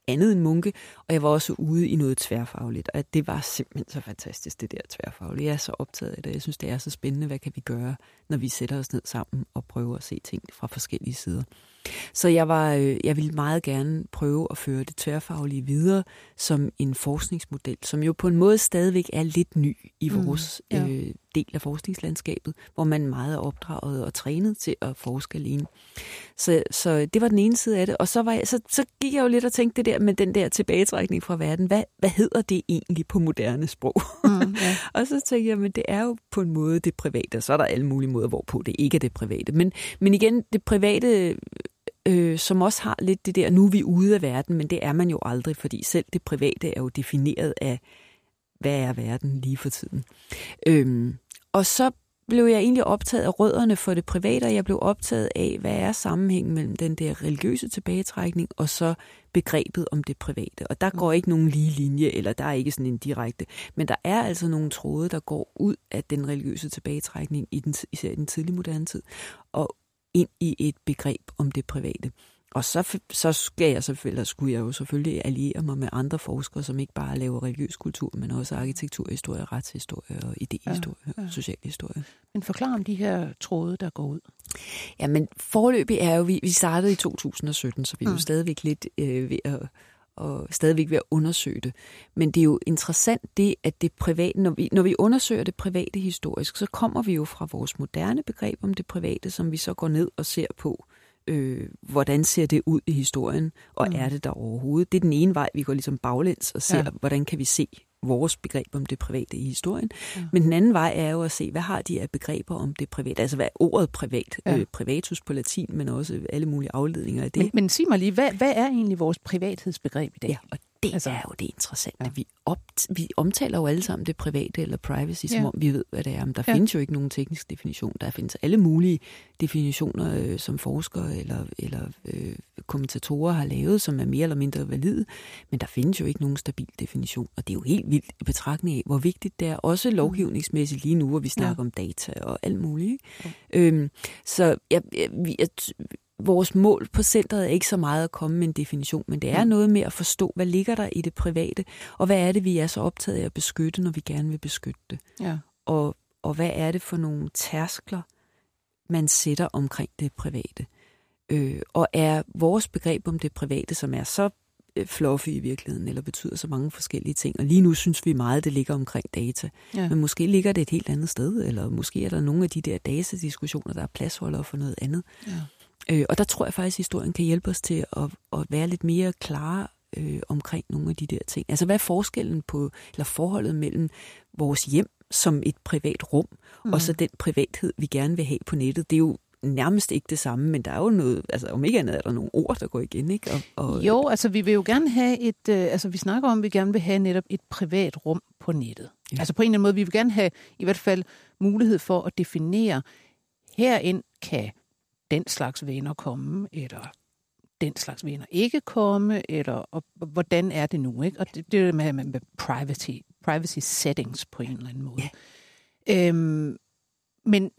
andet end munke, og jeg var også ude i noget tværfagligt, og det var simpelthen så fantastisk, det der tværfaglige. Jeg er så optaget af det, jeg synes, det er så spændende, hvad kan vi gøre, når vi sætter os ned sammen og prøver at se ting fra forskellige sider. Så jeg, var, jeg ville meget gerne prøve at føre det tværfaglige videre som en forskningsmodel, som jo på en måde stadigvæk er lidt ny i vores mm, ja. øh, del af forskningslandskabet, hvor man meget er opdraget og trænet til at forske alene. Så, så det var den ene side af det. Og så, var jeg, så, så gik jeg jo lidt og tænkte det der med den der tilbagetrækning fra verden. Hvad, hvad hedder det egentlig på moderne sprog? Mm, ja. Og så tænkte jeg, men det er jo på en måde det private, og så er der alle mulige måder, hvorpå det ikke er det private. Men, men igen, det private... Øh, som også har lidt det der, nu er vi ude af verden, men det er man jo aldrig, fordi selv det private er jo defineret af, hvad er verden lige for tiden. Øhm, og så blev jeg egentlig optaget af rødderne for det private, og jeg blev optaget af, hvad er sammenhængen mellem den der religiøse tilbagetrækning og så begrebet om det private. Og der går ikke nogen lige linje, eller der er ikke sådan en direkte, men der er altså nogle tråde, der går ud af den religiøse tilbagetrækning, i den, især i den tidlige moderne tid, og ind i et begreb om det private. Og så, så skal jeg selvfølgelig, skulle jeg jo selvfølgelig alliere mig med andre forskere, som ikke bare laver religiøs kultur, men også arkitekturhistorie, retshistorie og idehistorie, ja, ja. socialhistorie. Men forklar om de her tråde, der går ud. Ja, men foreløbig er jo, vi, vi startede i to tusind og sytten, så vi er jo mm. stadigvæk lidt øh, ved at og stadigvæk ved at undersøge det. Men det er jo interessant det, at det private, når vi, når vi undersøger det private historisk, så kommer vi jo fra vores moderne begreb om det private, som vi så går ned og ser på, øh, hvordan ser det ud i historien, og mm. er det der overhovedet? Det er den ene vej, vi går ligesom baglæns og ser, ja. hvordan kan vi se vores begreb om det private i historien. Ja. Men den anden vej er jo at se, hvad har de af begreber om det private? Altså hvad er ordet privat? Ja. Øh, privatus på latin, men også alle mulige afledninger af det. Men, men sig mig lige, hvad, hvad er egentlig vores privathedsbegreb i dag? Ja, og det altså, er jo det interessante. Ja. Vi, op, vi omtaler jo alle sammen det private eller privacy, som ja. om vi ved, hvad det er. Men der ja. findes jo ikke nogen teknisk definition. Der findes alle mulige definitioner, øh, som forskere eller, eller øh, kommentatorer har lavet, som er mere eller mindre valide. Men der findes jo ikke nogen stabil definition. Og det er jo helt vildt i betragtning af, hvor vigtigt det er. Også lovgivningsmæssigt lige nu, hvor vi snakker ja. om data og alt muligt. Ja. Øhm, så jeg, jeg, jeg, vores mål på centret er ikke så meget at komme med en definition, men det er noget med at forstå, hvad ligger der i det private, og hvad er det, vi er så optaget af at beskytte, når vi gerne vil beskytte det. Ja. Og, og hvad er det for nogle tærskler, man sætter omkring det private. Øh, og er vores begreb om det private, som er så fluffy i virkeligheden, eller betyder så mange forskellige ting. Og lige nu synes vi meget, det ligger omkring data. Ja. Men måske ligger det et helt andet sted, eller måske er der nogle af de der datadiskussioner, der er pladsholdere for noget andet. Ja. Øh, og der tror jeg faktisk, at historien kan hjælpe os til at, at være lidt mere klare øh, omkring nogle af de der ting. Altså, hvad er forskellen på, eller forholdet mellem vores hjem som et privat rum, mm. og så den privathed, vi gerne vil have på nettet? Det er jo nærmest ikke det samme, men der er jo noget, altså om ikke andet er der nogle ord, der går igen, ikke? Og, og jo, altså vi vil jo gerne have et, øh, altså vi snakker om, at vi gerne vil have netop et privat rum på nettet. Ja. Altså på en eller anden måde, vi vil gerne have i hvert fald mulighed for at definere, herind kan den slags venner komme, eller den slags venner ikke komme, eller og, og, hvordan er det nu, ikke? Og det, det er med, med, med privacy, privacy settings på en eller anden måde. Ja. Øhm, men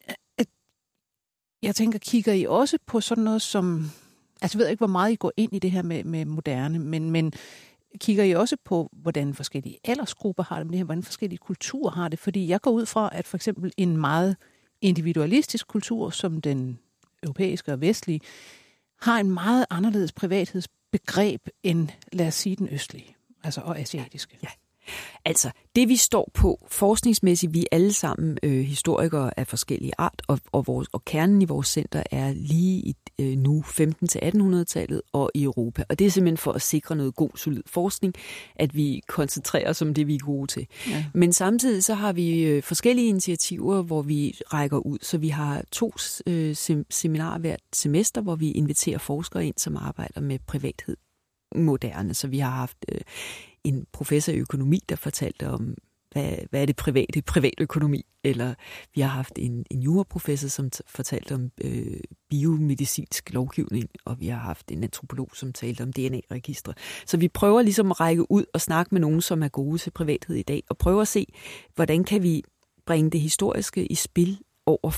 jeg tænker, kigger I også på sådan noget som, altså jeg ved ikke, hvor meget I går ind i det her med, med moderne, men, men kigger I også på, hvordan forskellige aldersgrupper har det med det her, hvordan forskellige kulturer har det? Fordi jeg går ud fra, at for eksempel en meget individualistisk kultur, som den europæiske og vestlige, har en meget anderledes privathedsbegreb end, lad os sige, den østlige, altså og asiatiske. Ja. Altså, det vi står på forskningsmæssigt, vi er alle sammen øh, historikere af forskellige art, og, og, vores, og kernen i vores center er lige i, øh, nu femten til attenhundredetallet og i Europa. Og det er simpelthen for at sikre noget god, solid forskning, at vi koncentrerer os om det, vi er gode til. Ja. Men samtidig så har vi øh, forskellige initiativer, hvor vi rækker ud. Så vi har to øh, sem- seminarer hvert semester, hvor vi inviterer forskere ind, som arbejder med privathed moderne. Så vi har haft øh, en professor i økonomi, der fortalte om, hvad, hvad er det private, privatøkonomi, eller vi har haft en, en juraprofessor, som t- fortalte om øh, biomedicinsk lovgivning, og vi har haft en antropolog, som talte om D N A-registre. Så vi prøver ligesom at række ud og snakke med nogen, som er gode til privathed i dag, og prøver at se, hvordan kan vi bringe det historiske i spil over for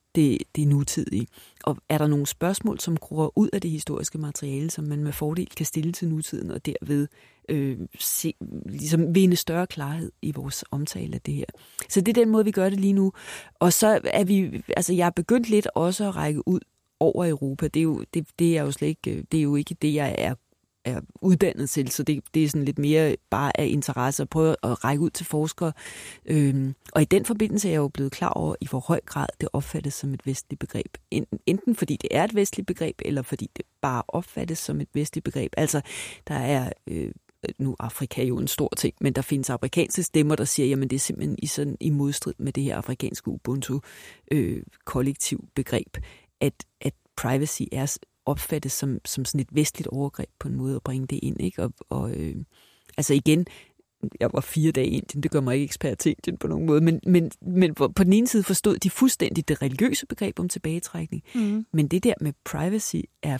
det, det nutidige. Og er der nogle spørgsmål, som gror ud af det historiske materiale, som man med fordel kan stille til nutiden, og derved øh, se, ligesom vinde større klarhed i vores omtale af det her. Så det er den måde, vi gør det lige nu. Og så er vi, altså jeg er begyndt lidt også at række ud over Europa. Det er jo, det, det er jo slet ikke, det er jo ikke det, jeg er er uddannet til, så det, det er sådan lidt mere bare af interesse at prøve at række ud til forskere. Øhm, og i den forbindelse er jeg jo blevet klar over, i hvor høj grad det opfattes som et vestligt begreb. Enten fordi det er et vestligt begreb, eller fordi det bare opfattes som et vestligt begreb. Altså, der er... Øh, nu Afrika er jo en stor ting, men der findes afrikanske stemmer, der siger, jamen det er simpelthen i, sådan, i modstrid med det her afrikanske Ubuntu-kollektiv øh, begreb, at, at privacy er opfattes som, som sådan et vestligt overgreb på en måde at bringe det ind. Ikke? Og, og øh, altså igen, jeg var fire dage i Indien, det gør mig ikke ekspert til Indien på nogen måde, men, men, men på den ene side forstod de fuldstændig det religiøse begreb om tilbagetrækning, mm. men det der med privacy er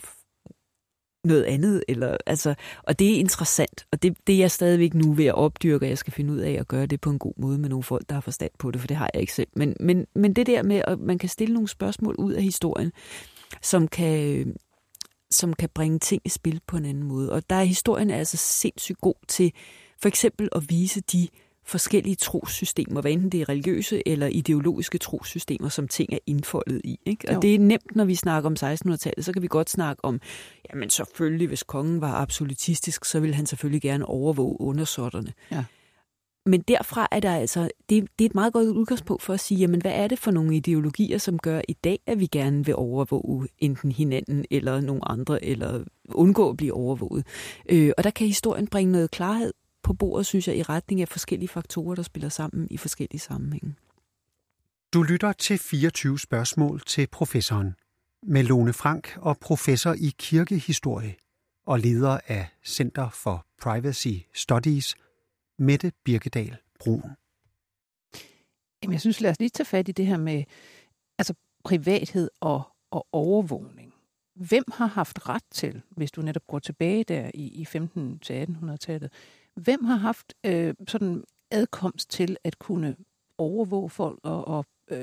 noget andet, eller, altså, og det er interessant, og det, det er jeg stadigvæk nu ved at opdyrke, og jeg skal finde ud af at gøre det på en god måde med nogle folk, der har forstand på det, for det har jeg ikke selv. Men, men, men det der med, at man kan stille nogle spørgsmål ud af historien, som kan... som kan bringe ting i spil på en anden måde. Og der er historien altså sindssygt god til for eksempel at vise de forskellige trossystemer, hvad enten det er religiøse eller ideologiske trossystemer, som ting er indfoldet i. Ikke? Og jo. Det er nemt, når vi snakker om sekstenhundredetallet, så kan vi godt snakke om, jamen selvfølgelig, hvis kongen var absolutistisk, så ville han selvfølgelig gerne overvåge undersåtterne. Ja. Men derfra er der altså, det, det er et meget godt udgangspunkt for at sige, jamen hvad er det for nogle ideologier, som gør i dag, at vi gerne vil overvåge enten hinanden eller nogle andre, eller undgå at blive overvåget. Øh, og der kan historien bringe noget klarhed på bordet, synes jeg, i retning af forskellige faktorer, der spiller sammen i forskellige sammenhænge. Du lytter til fireogtyve spørgsmål til professoren med Lone Frank og professor i kirkehistorie og leder af Center for Privacy Studies, Mette Birkedal Bruun. Jamen, jeg synes, lad os lige tage fat i det her med altså, privathed og, og overvågning. Hvem har haft ret til, hvis du netop går tilbage der i, i femten til attenhundredetallet, hvem har haft øh, sådan adkomst til at kunne overvåge folk og, og øh,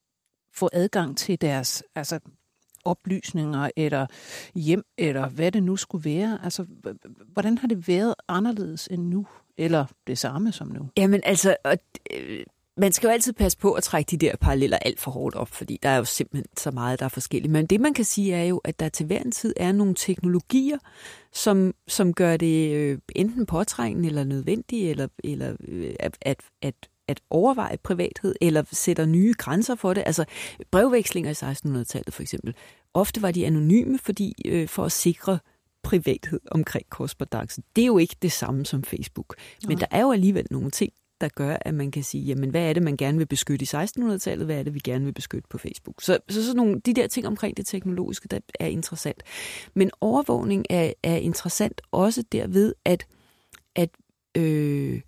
få adgang til deres altså, oplysninger eller hjem, eller hvad det nu skulle være? Altså, hvordan har det været anderledes end nu? Eller det samme som nu? Jamen altså, øh, man skal jo altid passe på at trække de der paralleller alt for hårdt op, fordi der er jo simpelthen så meget, der er forskelligt. Men det man kan sige er jo, at der til hver en tid er nogle teknologier, som, som gør det øh, enten påtrængende eller nødvendigt, eller, eller øh, at, at, at, at overveje privathed, eller sætter nye grænser for det. Altså brevvekslinger i sekstenhundredetallet for eksempel. Ofte var de anonyme, fordi øh, for at sikre privathed omkring korrespondancen. Det er jo ikke det samme som Facebook. Men okay. Der er jo alligevel nogle ting, der gør, at man kan sige, jamen hvad er det, man gerne vil beskytte i sekstenhundredetallet, hvad er det, vi gerne vil beskytte på Facebook. Så, så sådan nogle, de der ting omkring det teknologiske, der er interessant. Men overvågning er, er interessant også derved, at, at øh,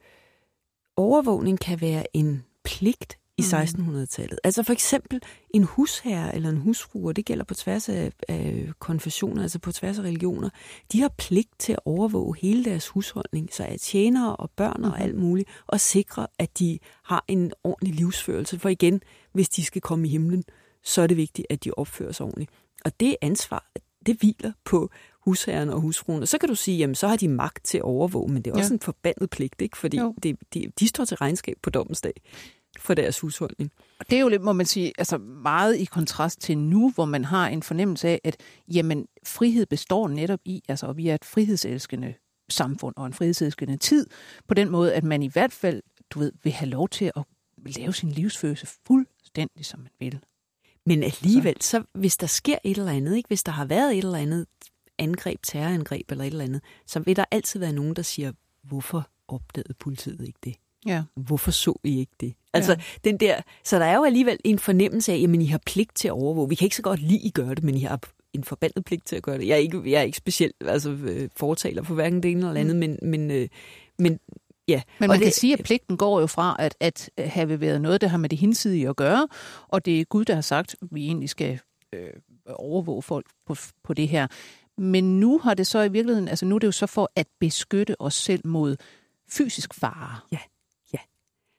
overvågning kan være en pligt i sekstenhundredetallet. Altså for eksempel en husherre eller en husfrue, det gælder på tværs af, af konfessioner, altså på tværs af religioner, de har pligt til at overvåge hele deres husholdning, så er tjenere og børn og alt muligt, og sikre, at de har en ordentlig livsførelse. For igen, hvis de skal komme i himlen, så er det vigtigt, at de opfører sig ordentligt. Og det ansvar, det hviler på husherren og husfruen. Og så kan du sige, jamen så har de magt til at overvåge, men det er også ja. en forbandet pligt, ikke? Fordi det, de, de står til regnskab på dommens dag for deres husholdning. Og det er jo lidt, må man sige, altså meget i kontrast til nu, hvor man har en fornemmelse af, at jamen, frihed består netop i, altså og vi er et frihedselskende samfund og en frihedselskende tid, på den måde, at man i hvert fald, du ved, vil have lov til at lave sin livsførelse fuldstændig, som man vil. Men alligevel, så, så hvis der sker et eller andet, ikke? Hvis der har været et eller andet angreb, terrorangreb eller et eller andet, så vil der altid være nogen, der siger, hvorfor opdagede politiet ikke det? Ja. Hvorfor så I ikke det? Altså, ja. den der, så der er jo alligevel en fornemmelse af, at I har pligt til at overvåge. Vi kan ikke så godt lide, I gør det, men I har en forbandet pligt til at gøre det. Jeg er ikke, jeg er ikke specielt altså, fortaler for hverken det ene eller andet, mm. men, men, øh, men ja. Men man og kan det, sige, at pligten går jo fra at, at have været noget, der har med det hinsidige at gøre, og det er Gud, der har sagt, at vi egentlig skal øh, overvåge folk på, på det her. Men nu har det så i virkeligheden, altså nu er det jo så for at beskytte os selv mod fysisk fare. Ja.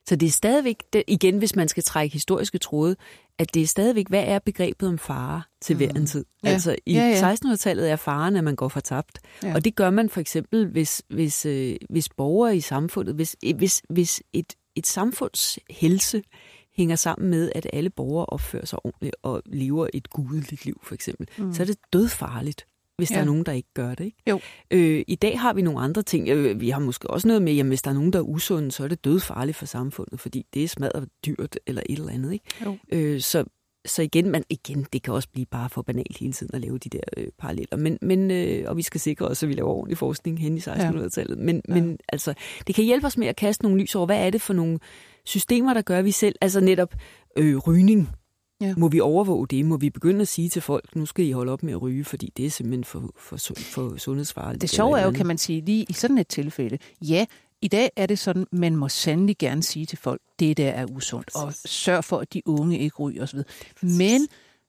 Så det er stadigvæk, det, igen hvis man skal trække historiske tråde, at det er stadigvæk, hvad er begrebet om fare til hver en tid? Ja. Altså i ja, ja. sekstenhundredetallet er faren, at man går fortabt. Ja. Og det gør man for eksempel, hvis, hvis, øh, hvis borgere i samfundet, hvis, hvis, hvis et, et samfunds helse hænger sammen med, at alle borgere opfører sig ordentligt og lever et gudeligt liv, for eksempel, mm. så er det dødfarligt, hvis ja. der er nogen, der ikke gør det. Ikke? Jo. Øh, I dag har vi nogle andre ting. Vi har måske også noget med, at hvis der er nogen, der er usunde, så er det dødfarligt for samfundet, fordi det er smadret dyrt eller et eller andet. Ikke? Øh, så, så igen, man, igen, det kan også blive bare for banalt hele tiden at lave de der øh, paralleller. Men, men, øh, og vi skal sikre os, at vi laver ordentlig forskning hen i sekstenhundredetallet. Men, ja. men altså, det kan hjælpe os med at kaste nogle lys over, hvad er det for nogle systemer, der gør vi selv? Altså netop øh, rygning. Ja. Må vi overvåge det? Må vi begynde at sige til folk, nu skal I holde op med at ryge, fordi det er simpelthen for, for, for sundhedsfarligt? Det sjove er jo, kan man sige, lige i sådan et tilfælde, ja, i dag er det sådan, man må sandelig gerne sige til folk, det der er usundt, og sørg for, at de unge ikke ryger osv. Men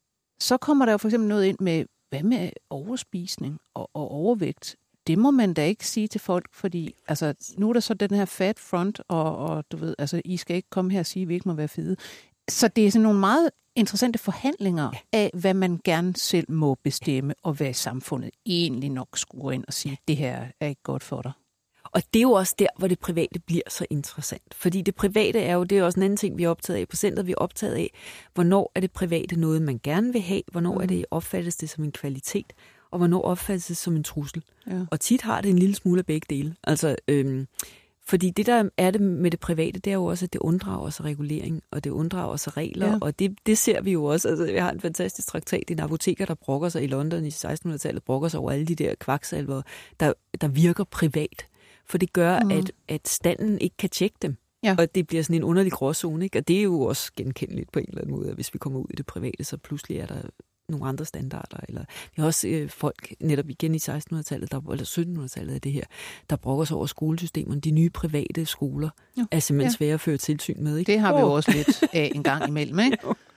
så kommer der jo for eksempel noget ind med, hvad med overspisning og, og overvægt? Det må man da ikke sige til folk, fordi altså, nu er der så den her fat front, og, og du ved, altså, I skal ikke komme her og sige, at vi ikke må være fede. Så det er sådan nogle meget interessante forhandlinger ja. af, hvad man gerne selv må bestemme, og hvad samfundet egentlig nok skruer ind og siger, det her er ikke godt for dig. Og det er jo også der, hvor det private bliver så interessant. Fordi det private er jo, det er også en anden ting, vi er optaget af på centret. Vi er optaget af, hvornår er det private noget, man gerne vil have, hvornår mm. er det opfattes det som en kvalitet, og hvornår opfattes det som en trussel. Ja. Og tit har det en lille smule af begge dele. Altså, øhm, fordi det, der er det med det private, det er jo også, at det unddrager sig regulering, og det unddrager sig regler, ja. og det, det ser vi jo også. Altså, vi har en fantastisk traktat, en apoteker, der brokker sig i London i sekstenhundredetallet, brokker sig over alle de der kvaksalver, der, der virker privat. For det gør, mm. at, at standen ikke kan tjekke dem. Ja. Og det bliver sådan en underlig gråzone, ikke? Og det er jo også genkendeligt på en eller anden måde, at hvis vi kommer ud i det private, så pludselig er der nogle andre standarder. Eller vi har også øh, folk, netop igen i sekstenhundredetallet, der, eller syttenhundredetallet af det her, der brokker sig over skolesystemerne. De nye private skoler ja. er simpelthen ja. svære at føre tilsyn med. Ikke? Det har vi jo også lidt af en gang imellem, ikke?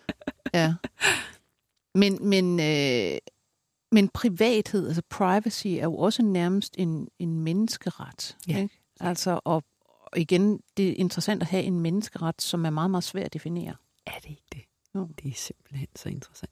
Ja. Men, men, øh, men privathed, altså privacy, er jo også nærmest en, en menneskeret. Ja. Ikke? Altså, og, og igen, det er interessant at have en menneskeret, som er meget, meget svært at definere. Er det ikke det? Jo. Det er simpelthen så interessant.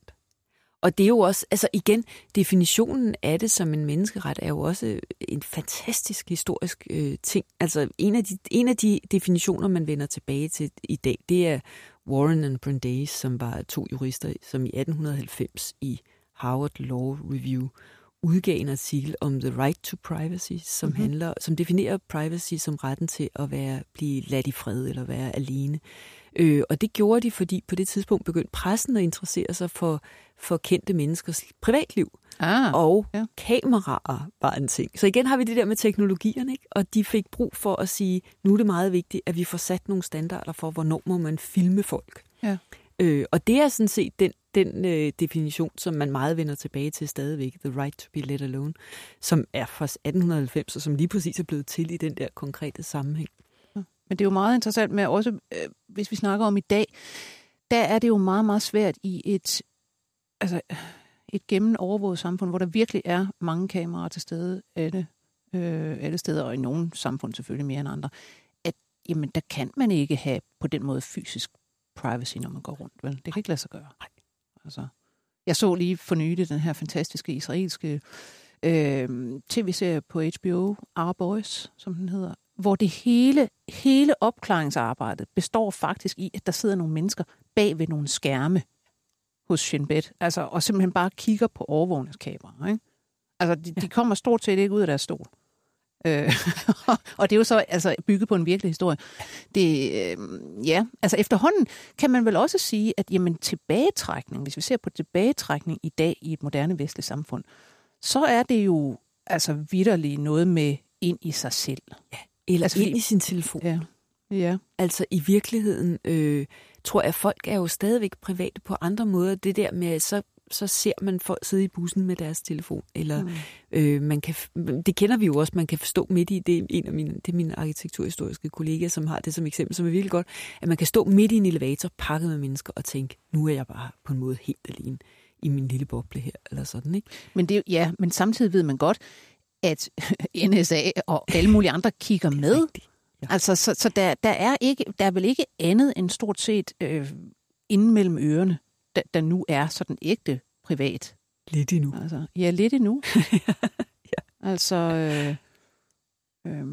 Og det er jo også, altså igen, definitionen af det som en menneskeret er jo også en fantastisk historisk øh, ting. Altså en af, de, en af de definitioner, man vender tilbage til i dag, det er Warren and Brandeis, som var to jurister, som i atten halvfems i Harvard Law Review udgav en artikel om the right to privacy, som mm-hmm. handler, som definerer privacy som retten til at være blive ladt i fred eller være alene. Øh, og det gjorde de, fordi på det tidspunkt begyndte pressen at interessere sig for, for kendte menneskers privatliv. Ah, og ja. kameraer var en ting. Så igen har vi det der med teknologierne, ikke? Og de fik brug for at sige, nu er det meget vigtigt, at vi får sat nogle standarder for, hvornår må man filme folk. Ja. Øh, og det er sådan set den, den øh, definition, som man meget vender tilbage til stadigvæk, the right to be let alone, som er fra atten halvfems, og som lige præcis er blevet til i den der konkrete sammenhæng. Men det er jo meget interessant med også, øh, hvis vi snakker om i dag, der er det jo meget, meget svært i et, altså, et gennemovervåget samfund, hvor der virkelig er mange kameraer til stede alle, øh, alle steder, og i nogle samfund selvfølgelig mere end andre, at jamen, der kan man ikke have på den måde fysisk privacy, når man går rundt. Vel? Det kan ikke lade sig gøre. Nej. Altså, jeg så lige for nylig den her fantastiske israelske øh, tv-serie på H B O, Our Boys, som den hedder, hvor det hele, hele opklaringsarbejdet består faktisk i, at der sidder nogle mennesker bag ved nogle skærme hos Shin Bet, altså, og simpelthen bare kigger på overvågningskameraer. Ikke? Altså, de, de kommer stort set ikke ud af deres stol. Øh, og det er jo så altså, bygget på en virkelig historie. Det, øh, ja, altså efterhånden kan man vel også sige, at jamen, tilbagetrækning, hvis vi ser på tilbagetrækning i dag i et moderne vestligt samfund, så er det jo altså vitterligt noget med ind i sig selv. Ja. Eller altså, ind i sin telefon. Ja. Ja. Altså i virkeligheden, øh, tror jeg, at folk er jo stadigvæk private på andre måder. Det der med, så, så ser man folk sidde i bussen med deres telefon. Eller mm. øh, man kan, det kender vi jo også, man kan forstå midt i, det er en af mine, det er mine arkitekturhistoriske kollegaer, som har det som eksempel, som er virkelig godt, at man kan stå midt i en elevator, pakket med mennesker, og tænke, nu er jeg bare på en måde helt alene i min lille boble her, eller sådan, ikke? Men det, ja, men samtidig ved man godt, at N S A og alle mulige andre kigger med. Ja. Altså, så, så der, der, er ikke, der er vel ikke andet end stort set øh, inden mellem ørerne, der, der nu er sådan ægte privat. Lidt endnu. Altså, ja, lidt endnu. Ja. Altså, øh, øh,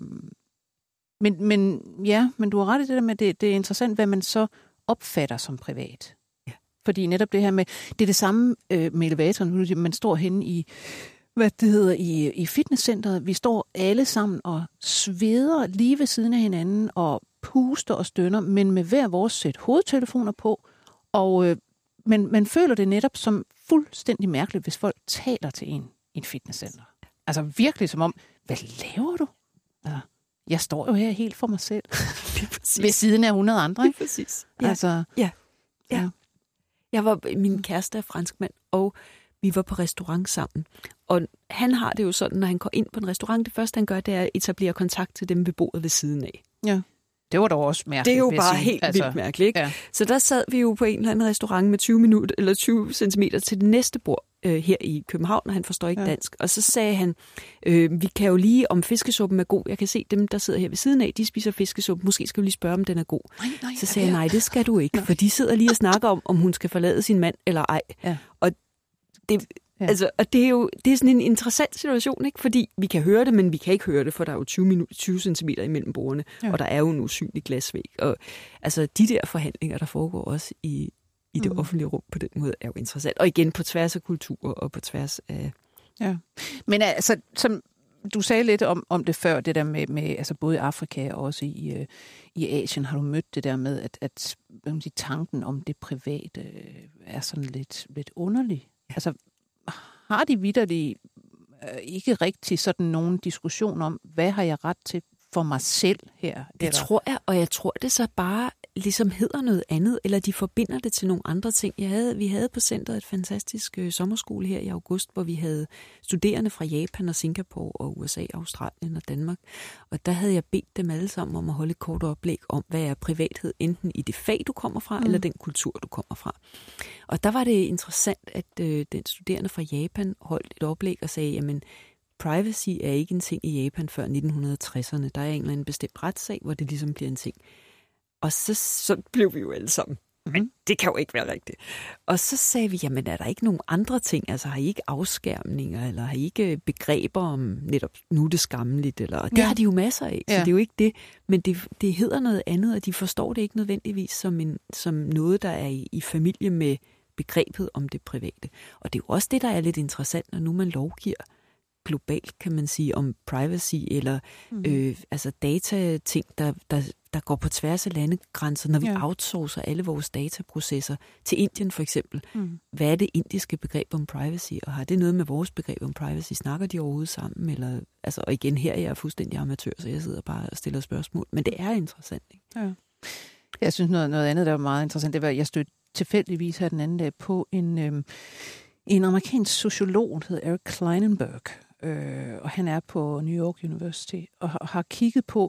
men, men ja, men du har ret i det der med, det, det er interessant, hvad man så opfatter som privat. Ja. Fordi netop det her med, det er det samme øh, med elevatoren, man står henne i, hvad det hedder, i, i fitnesscenteret. Vi står alle sammen og sveder lige ved siden af hinanden og puster og stønner, men med hver vores sæt hovedtelefoner på. Og øh, men man føler det netop som fuldstændig mærkeligt, hvis folk taler til en i et fitnesscenter. Altså virkelig som om, hvad laver du? Altså, jeg står jo her helt for mig selv. Ved siden af hundrede andre. Ikke? Præcis. Ja. Altså, ja. Ja. ja. Jeg var, min kæreste er franskmand, og vi var på restaurant sammen. Og han har det jo sådan, når han går ind på en restaurant, det første han gør, det er at etablere kontakt til dem ved bordet ved siden af. Ja. Det var da også mærkeligt. Det er jo bare helt altså, vildt mærkeligt, ikke? Ja. Så der sad vi jo på en eller anden restaurant med tyve minutter eller tyve centimeter til det næste bord øh, her i København, og han forstår ikke ja. dansk. Og så sagde han, øh, vi kan jo lige, om fiskesuppen er god. Jeg kan se dem, der sidder her ved siden af, de spiser fiskesuppe. Måske skal vi lige spørge, om den er god. Nej, nej, så sagde jeg, nej, det skal du ikke, nej. For de sidder lige og snakker om, om hun skal forlade sin mand eller ej. Ja. Og det... Ja. Altså, og det er jo det er sådan en interessant situation, ikke? Fordi vi kan høre det, men vi kan ikke høre det, for der er jo tyve centimeter imellem bordene, ja. Og der er jo en usynlig glasvæg. Og altså, de der forhandlinger, der foregår også i, i det mm. offentlige rum på den måde, er jo interessant. Og igen på tværs af kulturer og på tværs af... Ja. Men altså, som du sagde lidt om, om det før, det der med, med altså både i Afrika og også i, øh, i Asien, har du mødt det der med, at, at sige, tanken om det private øh, er sådan lidt, lidt underlig. Ja. Altså, har de vitterligt øh, ikke rigtig sådan nogen diskussion om, hvad har jeg ret til for mig selv her? Det eller? tror jeg, og jeg tror, det så bare ligesom hedder noget andet, eller de forbinder det til nogle andre ting. Jeg havde, vi havde på centret et fantastisk øh, sommerskole her i august, hvor vi havde studerende fra Japan og Singapore og U S A, Australien og Danmark. Og der havde jeg bedt dem alle sammen om at holde et kort oplæg om, hvad er privathed, enten i det fag, du kommer fra, mm. eller den kultur, du kommer fra. Og der var det interessant, at øh, den studerende fra Japan holdt et oplæg og sagde, jamen, privacy er ikke en ting i Japan før nitten tresserne. Der er en eller anden bestemt retssag, hvor det ligesom bliver en ting. Og så, så blev vi jo alle sammen. Men det kan jo ikke være rigtigt. Og så sagde vi, jamen er der ikke nogen andre ting? Altså har I ikke afskærmninger, eller har I ikke begreber om netop nu er det skammeligt? Eller, og det ja. har de jo masser af, så ja. det er jo ikke det. Men det, det hedder noget andet, og de forstår det ikke nødvendigvis som, en, som noget, der er i, i familie med begrebet om det private. Og det er jo også det, der er lidt interessant, når nu man lovgiver globalt, kan man sige, om privacy, eller mm. øh, altså datating, der, der, der går på tværs af landegrænser, når vi ja. outsourcer alle vores dataprocesser til Indien for eksempel. Mm. Hvad er det indiske begreb om privacy, og har det noget med vores begreb om privacy? Snakker de overhovedet sammen? Eller, altså, og igen, her er jeg fuldstændig amatør, så jeg sidder bare og stiller spørgsmål, men det er interessant. Ikke? Ja. Jeg synes noget, noget andet, der var meget interessant, det var, at jeg stødte tilfældigvis her den anden dag på en, øh, en amerikansk sociolog, der hedder Eric Klinenberg, øh, og han er på New York University, og har, har kigget på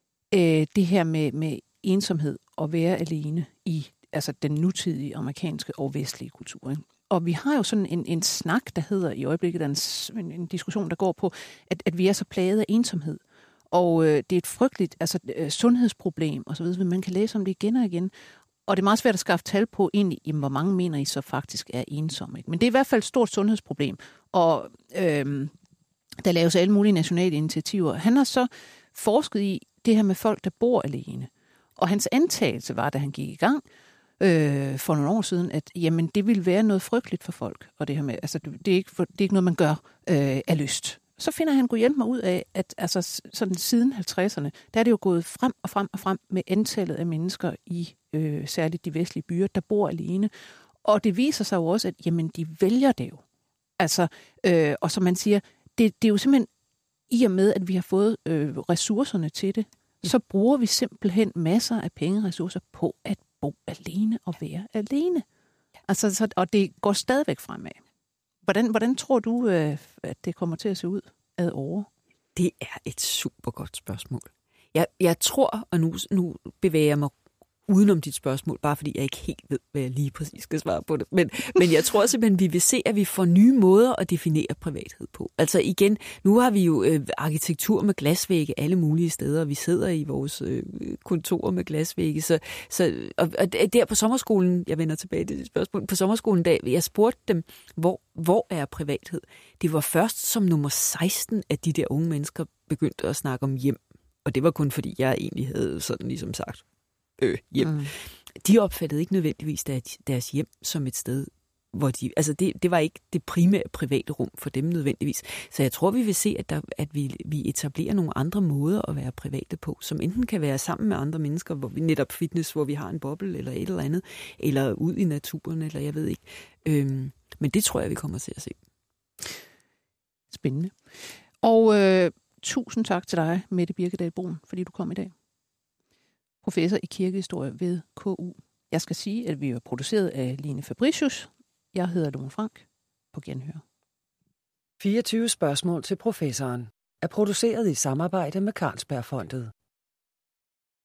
øh, det her med, med ensomhed og være alene i altså den nutidige amerikanske og vestlige kultur. Ikke? Og vi har jo sådan en, en snak, der hedder i øjeblikket, en, en diskussion, der går på, at, at vi er så plaget af ensomhed. Og øh, det er et frygteligt altså, øh, sundhedsproblem, og så videre, men man kan læse om det igen og igen. Og det er meget svært at skaffe tal på, egentlig, jamen, hvor mange mener I så faktisk er ensomme. Ikke? Men det er i hvert fald et stort sundhedsproblem. Og øh, der laves alle mulige nationale initiativer. Han har så forsket i det her med folk, der bor alene. Og hans antagelse var, da han gik i gang øh, for nogle år siden, at jamen, det ville være noget frygteligt for folk. Og det her med, altså, det, er ikke for, det er ikke noget, man gør øh, af lyst. Så finder han hjælpe mig ud af, at altså, sådan siden halvtredserne, der er det jo gået frem og frem og frem med antallet af mennesker i øh, særligt de vestlige byer, der bor alene. Og det viser sig jo også, at jamen, de vælger det jo. Altså, øh, og som man siger, det, det er jo simpelthen i og med, at vi har fået øh, ressourcerne til det, så bruger vi simpelthen masser af pengeressourcer på at bo alene og være alene. Altså, så, og det går stadigvæk fremad. Hvordan, hvordan tror du, at det kommer til at se ud ad år? Det er et super godt spørgsmål. Jeg, jeg tror, og nu, nu bevæger jeg mig udenom dit spørgsmål, bare fordi jeg ikke helt ved, hvad jeg lige præcis skal svare på det. Men, men jeg tror simpelthen, vi vil se, at vi får nye måder at definere privathed på. Altså igen, nu har vi jo øh, arkitektur med glasvægge alle mulige steder, vi sidder i vores øh, kontorer med glasvægge. Så, så, og, og der på sommerskolen, jeg vender tilbage til det spørgsmål, på sommerskolen, da jeg spurgte dem, hvor, hvor er privathed? Det var først som nummer seksten, at de der unge mennesker begyndte at snakke om hjem. Og det var kun fordi, jeg egentlig havde sådan ligesom sagt, øh, hjem. Mm. De opfattede ikke nødvendigvis deres, deres hjem som et sted, hvor de... Altså, det, det var ikke det primære private rum for dem nødvendigvis. Så jeg tror, vi vil se, at, der, at vi, vi etablerer nogle andre måder at være private på, som enten kan være sammen med andre mennesker, hvor vi netop fitness, hvor vi har en boble eller et eller andet, eller ud i naturen, eller jeg ved ikke. Øhm, men det tror jeg, vi kommer til at se. Spændende. Og øh, tusind tak til dig, Mette Birkedal Bruun, fordi du kom i dag. Professor i kirkehistorie ved K U. Jeg skal sige, at vi er produceret af Line Fabricius. Jeg hedder Lone Frank. På genhør. fireogtyve spørgsmål til professoren er produceret i samarbejde med Carlsbergfondet.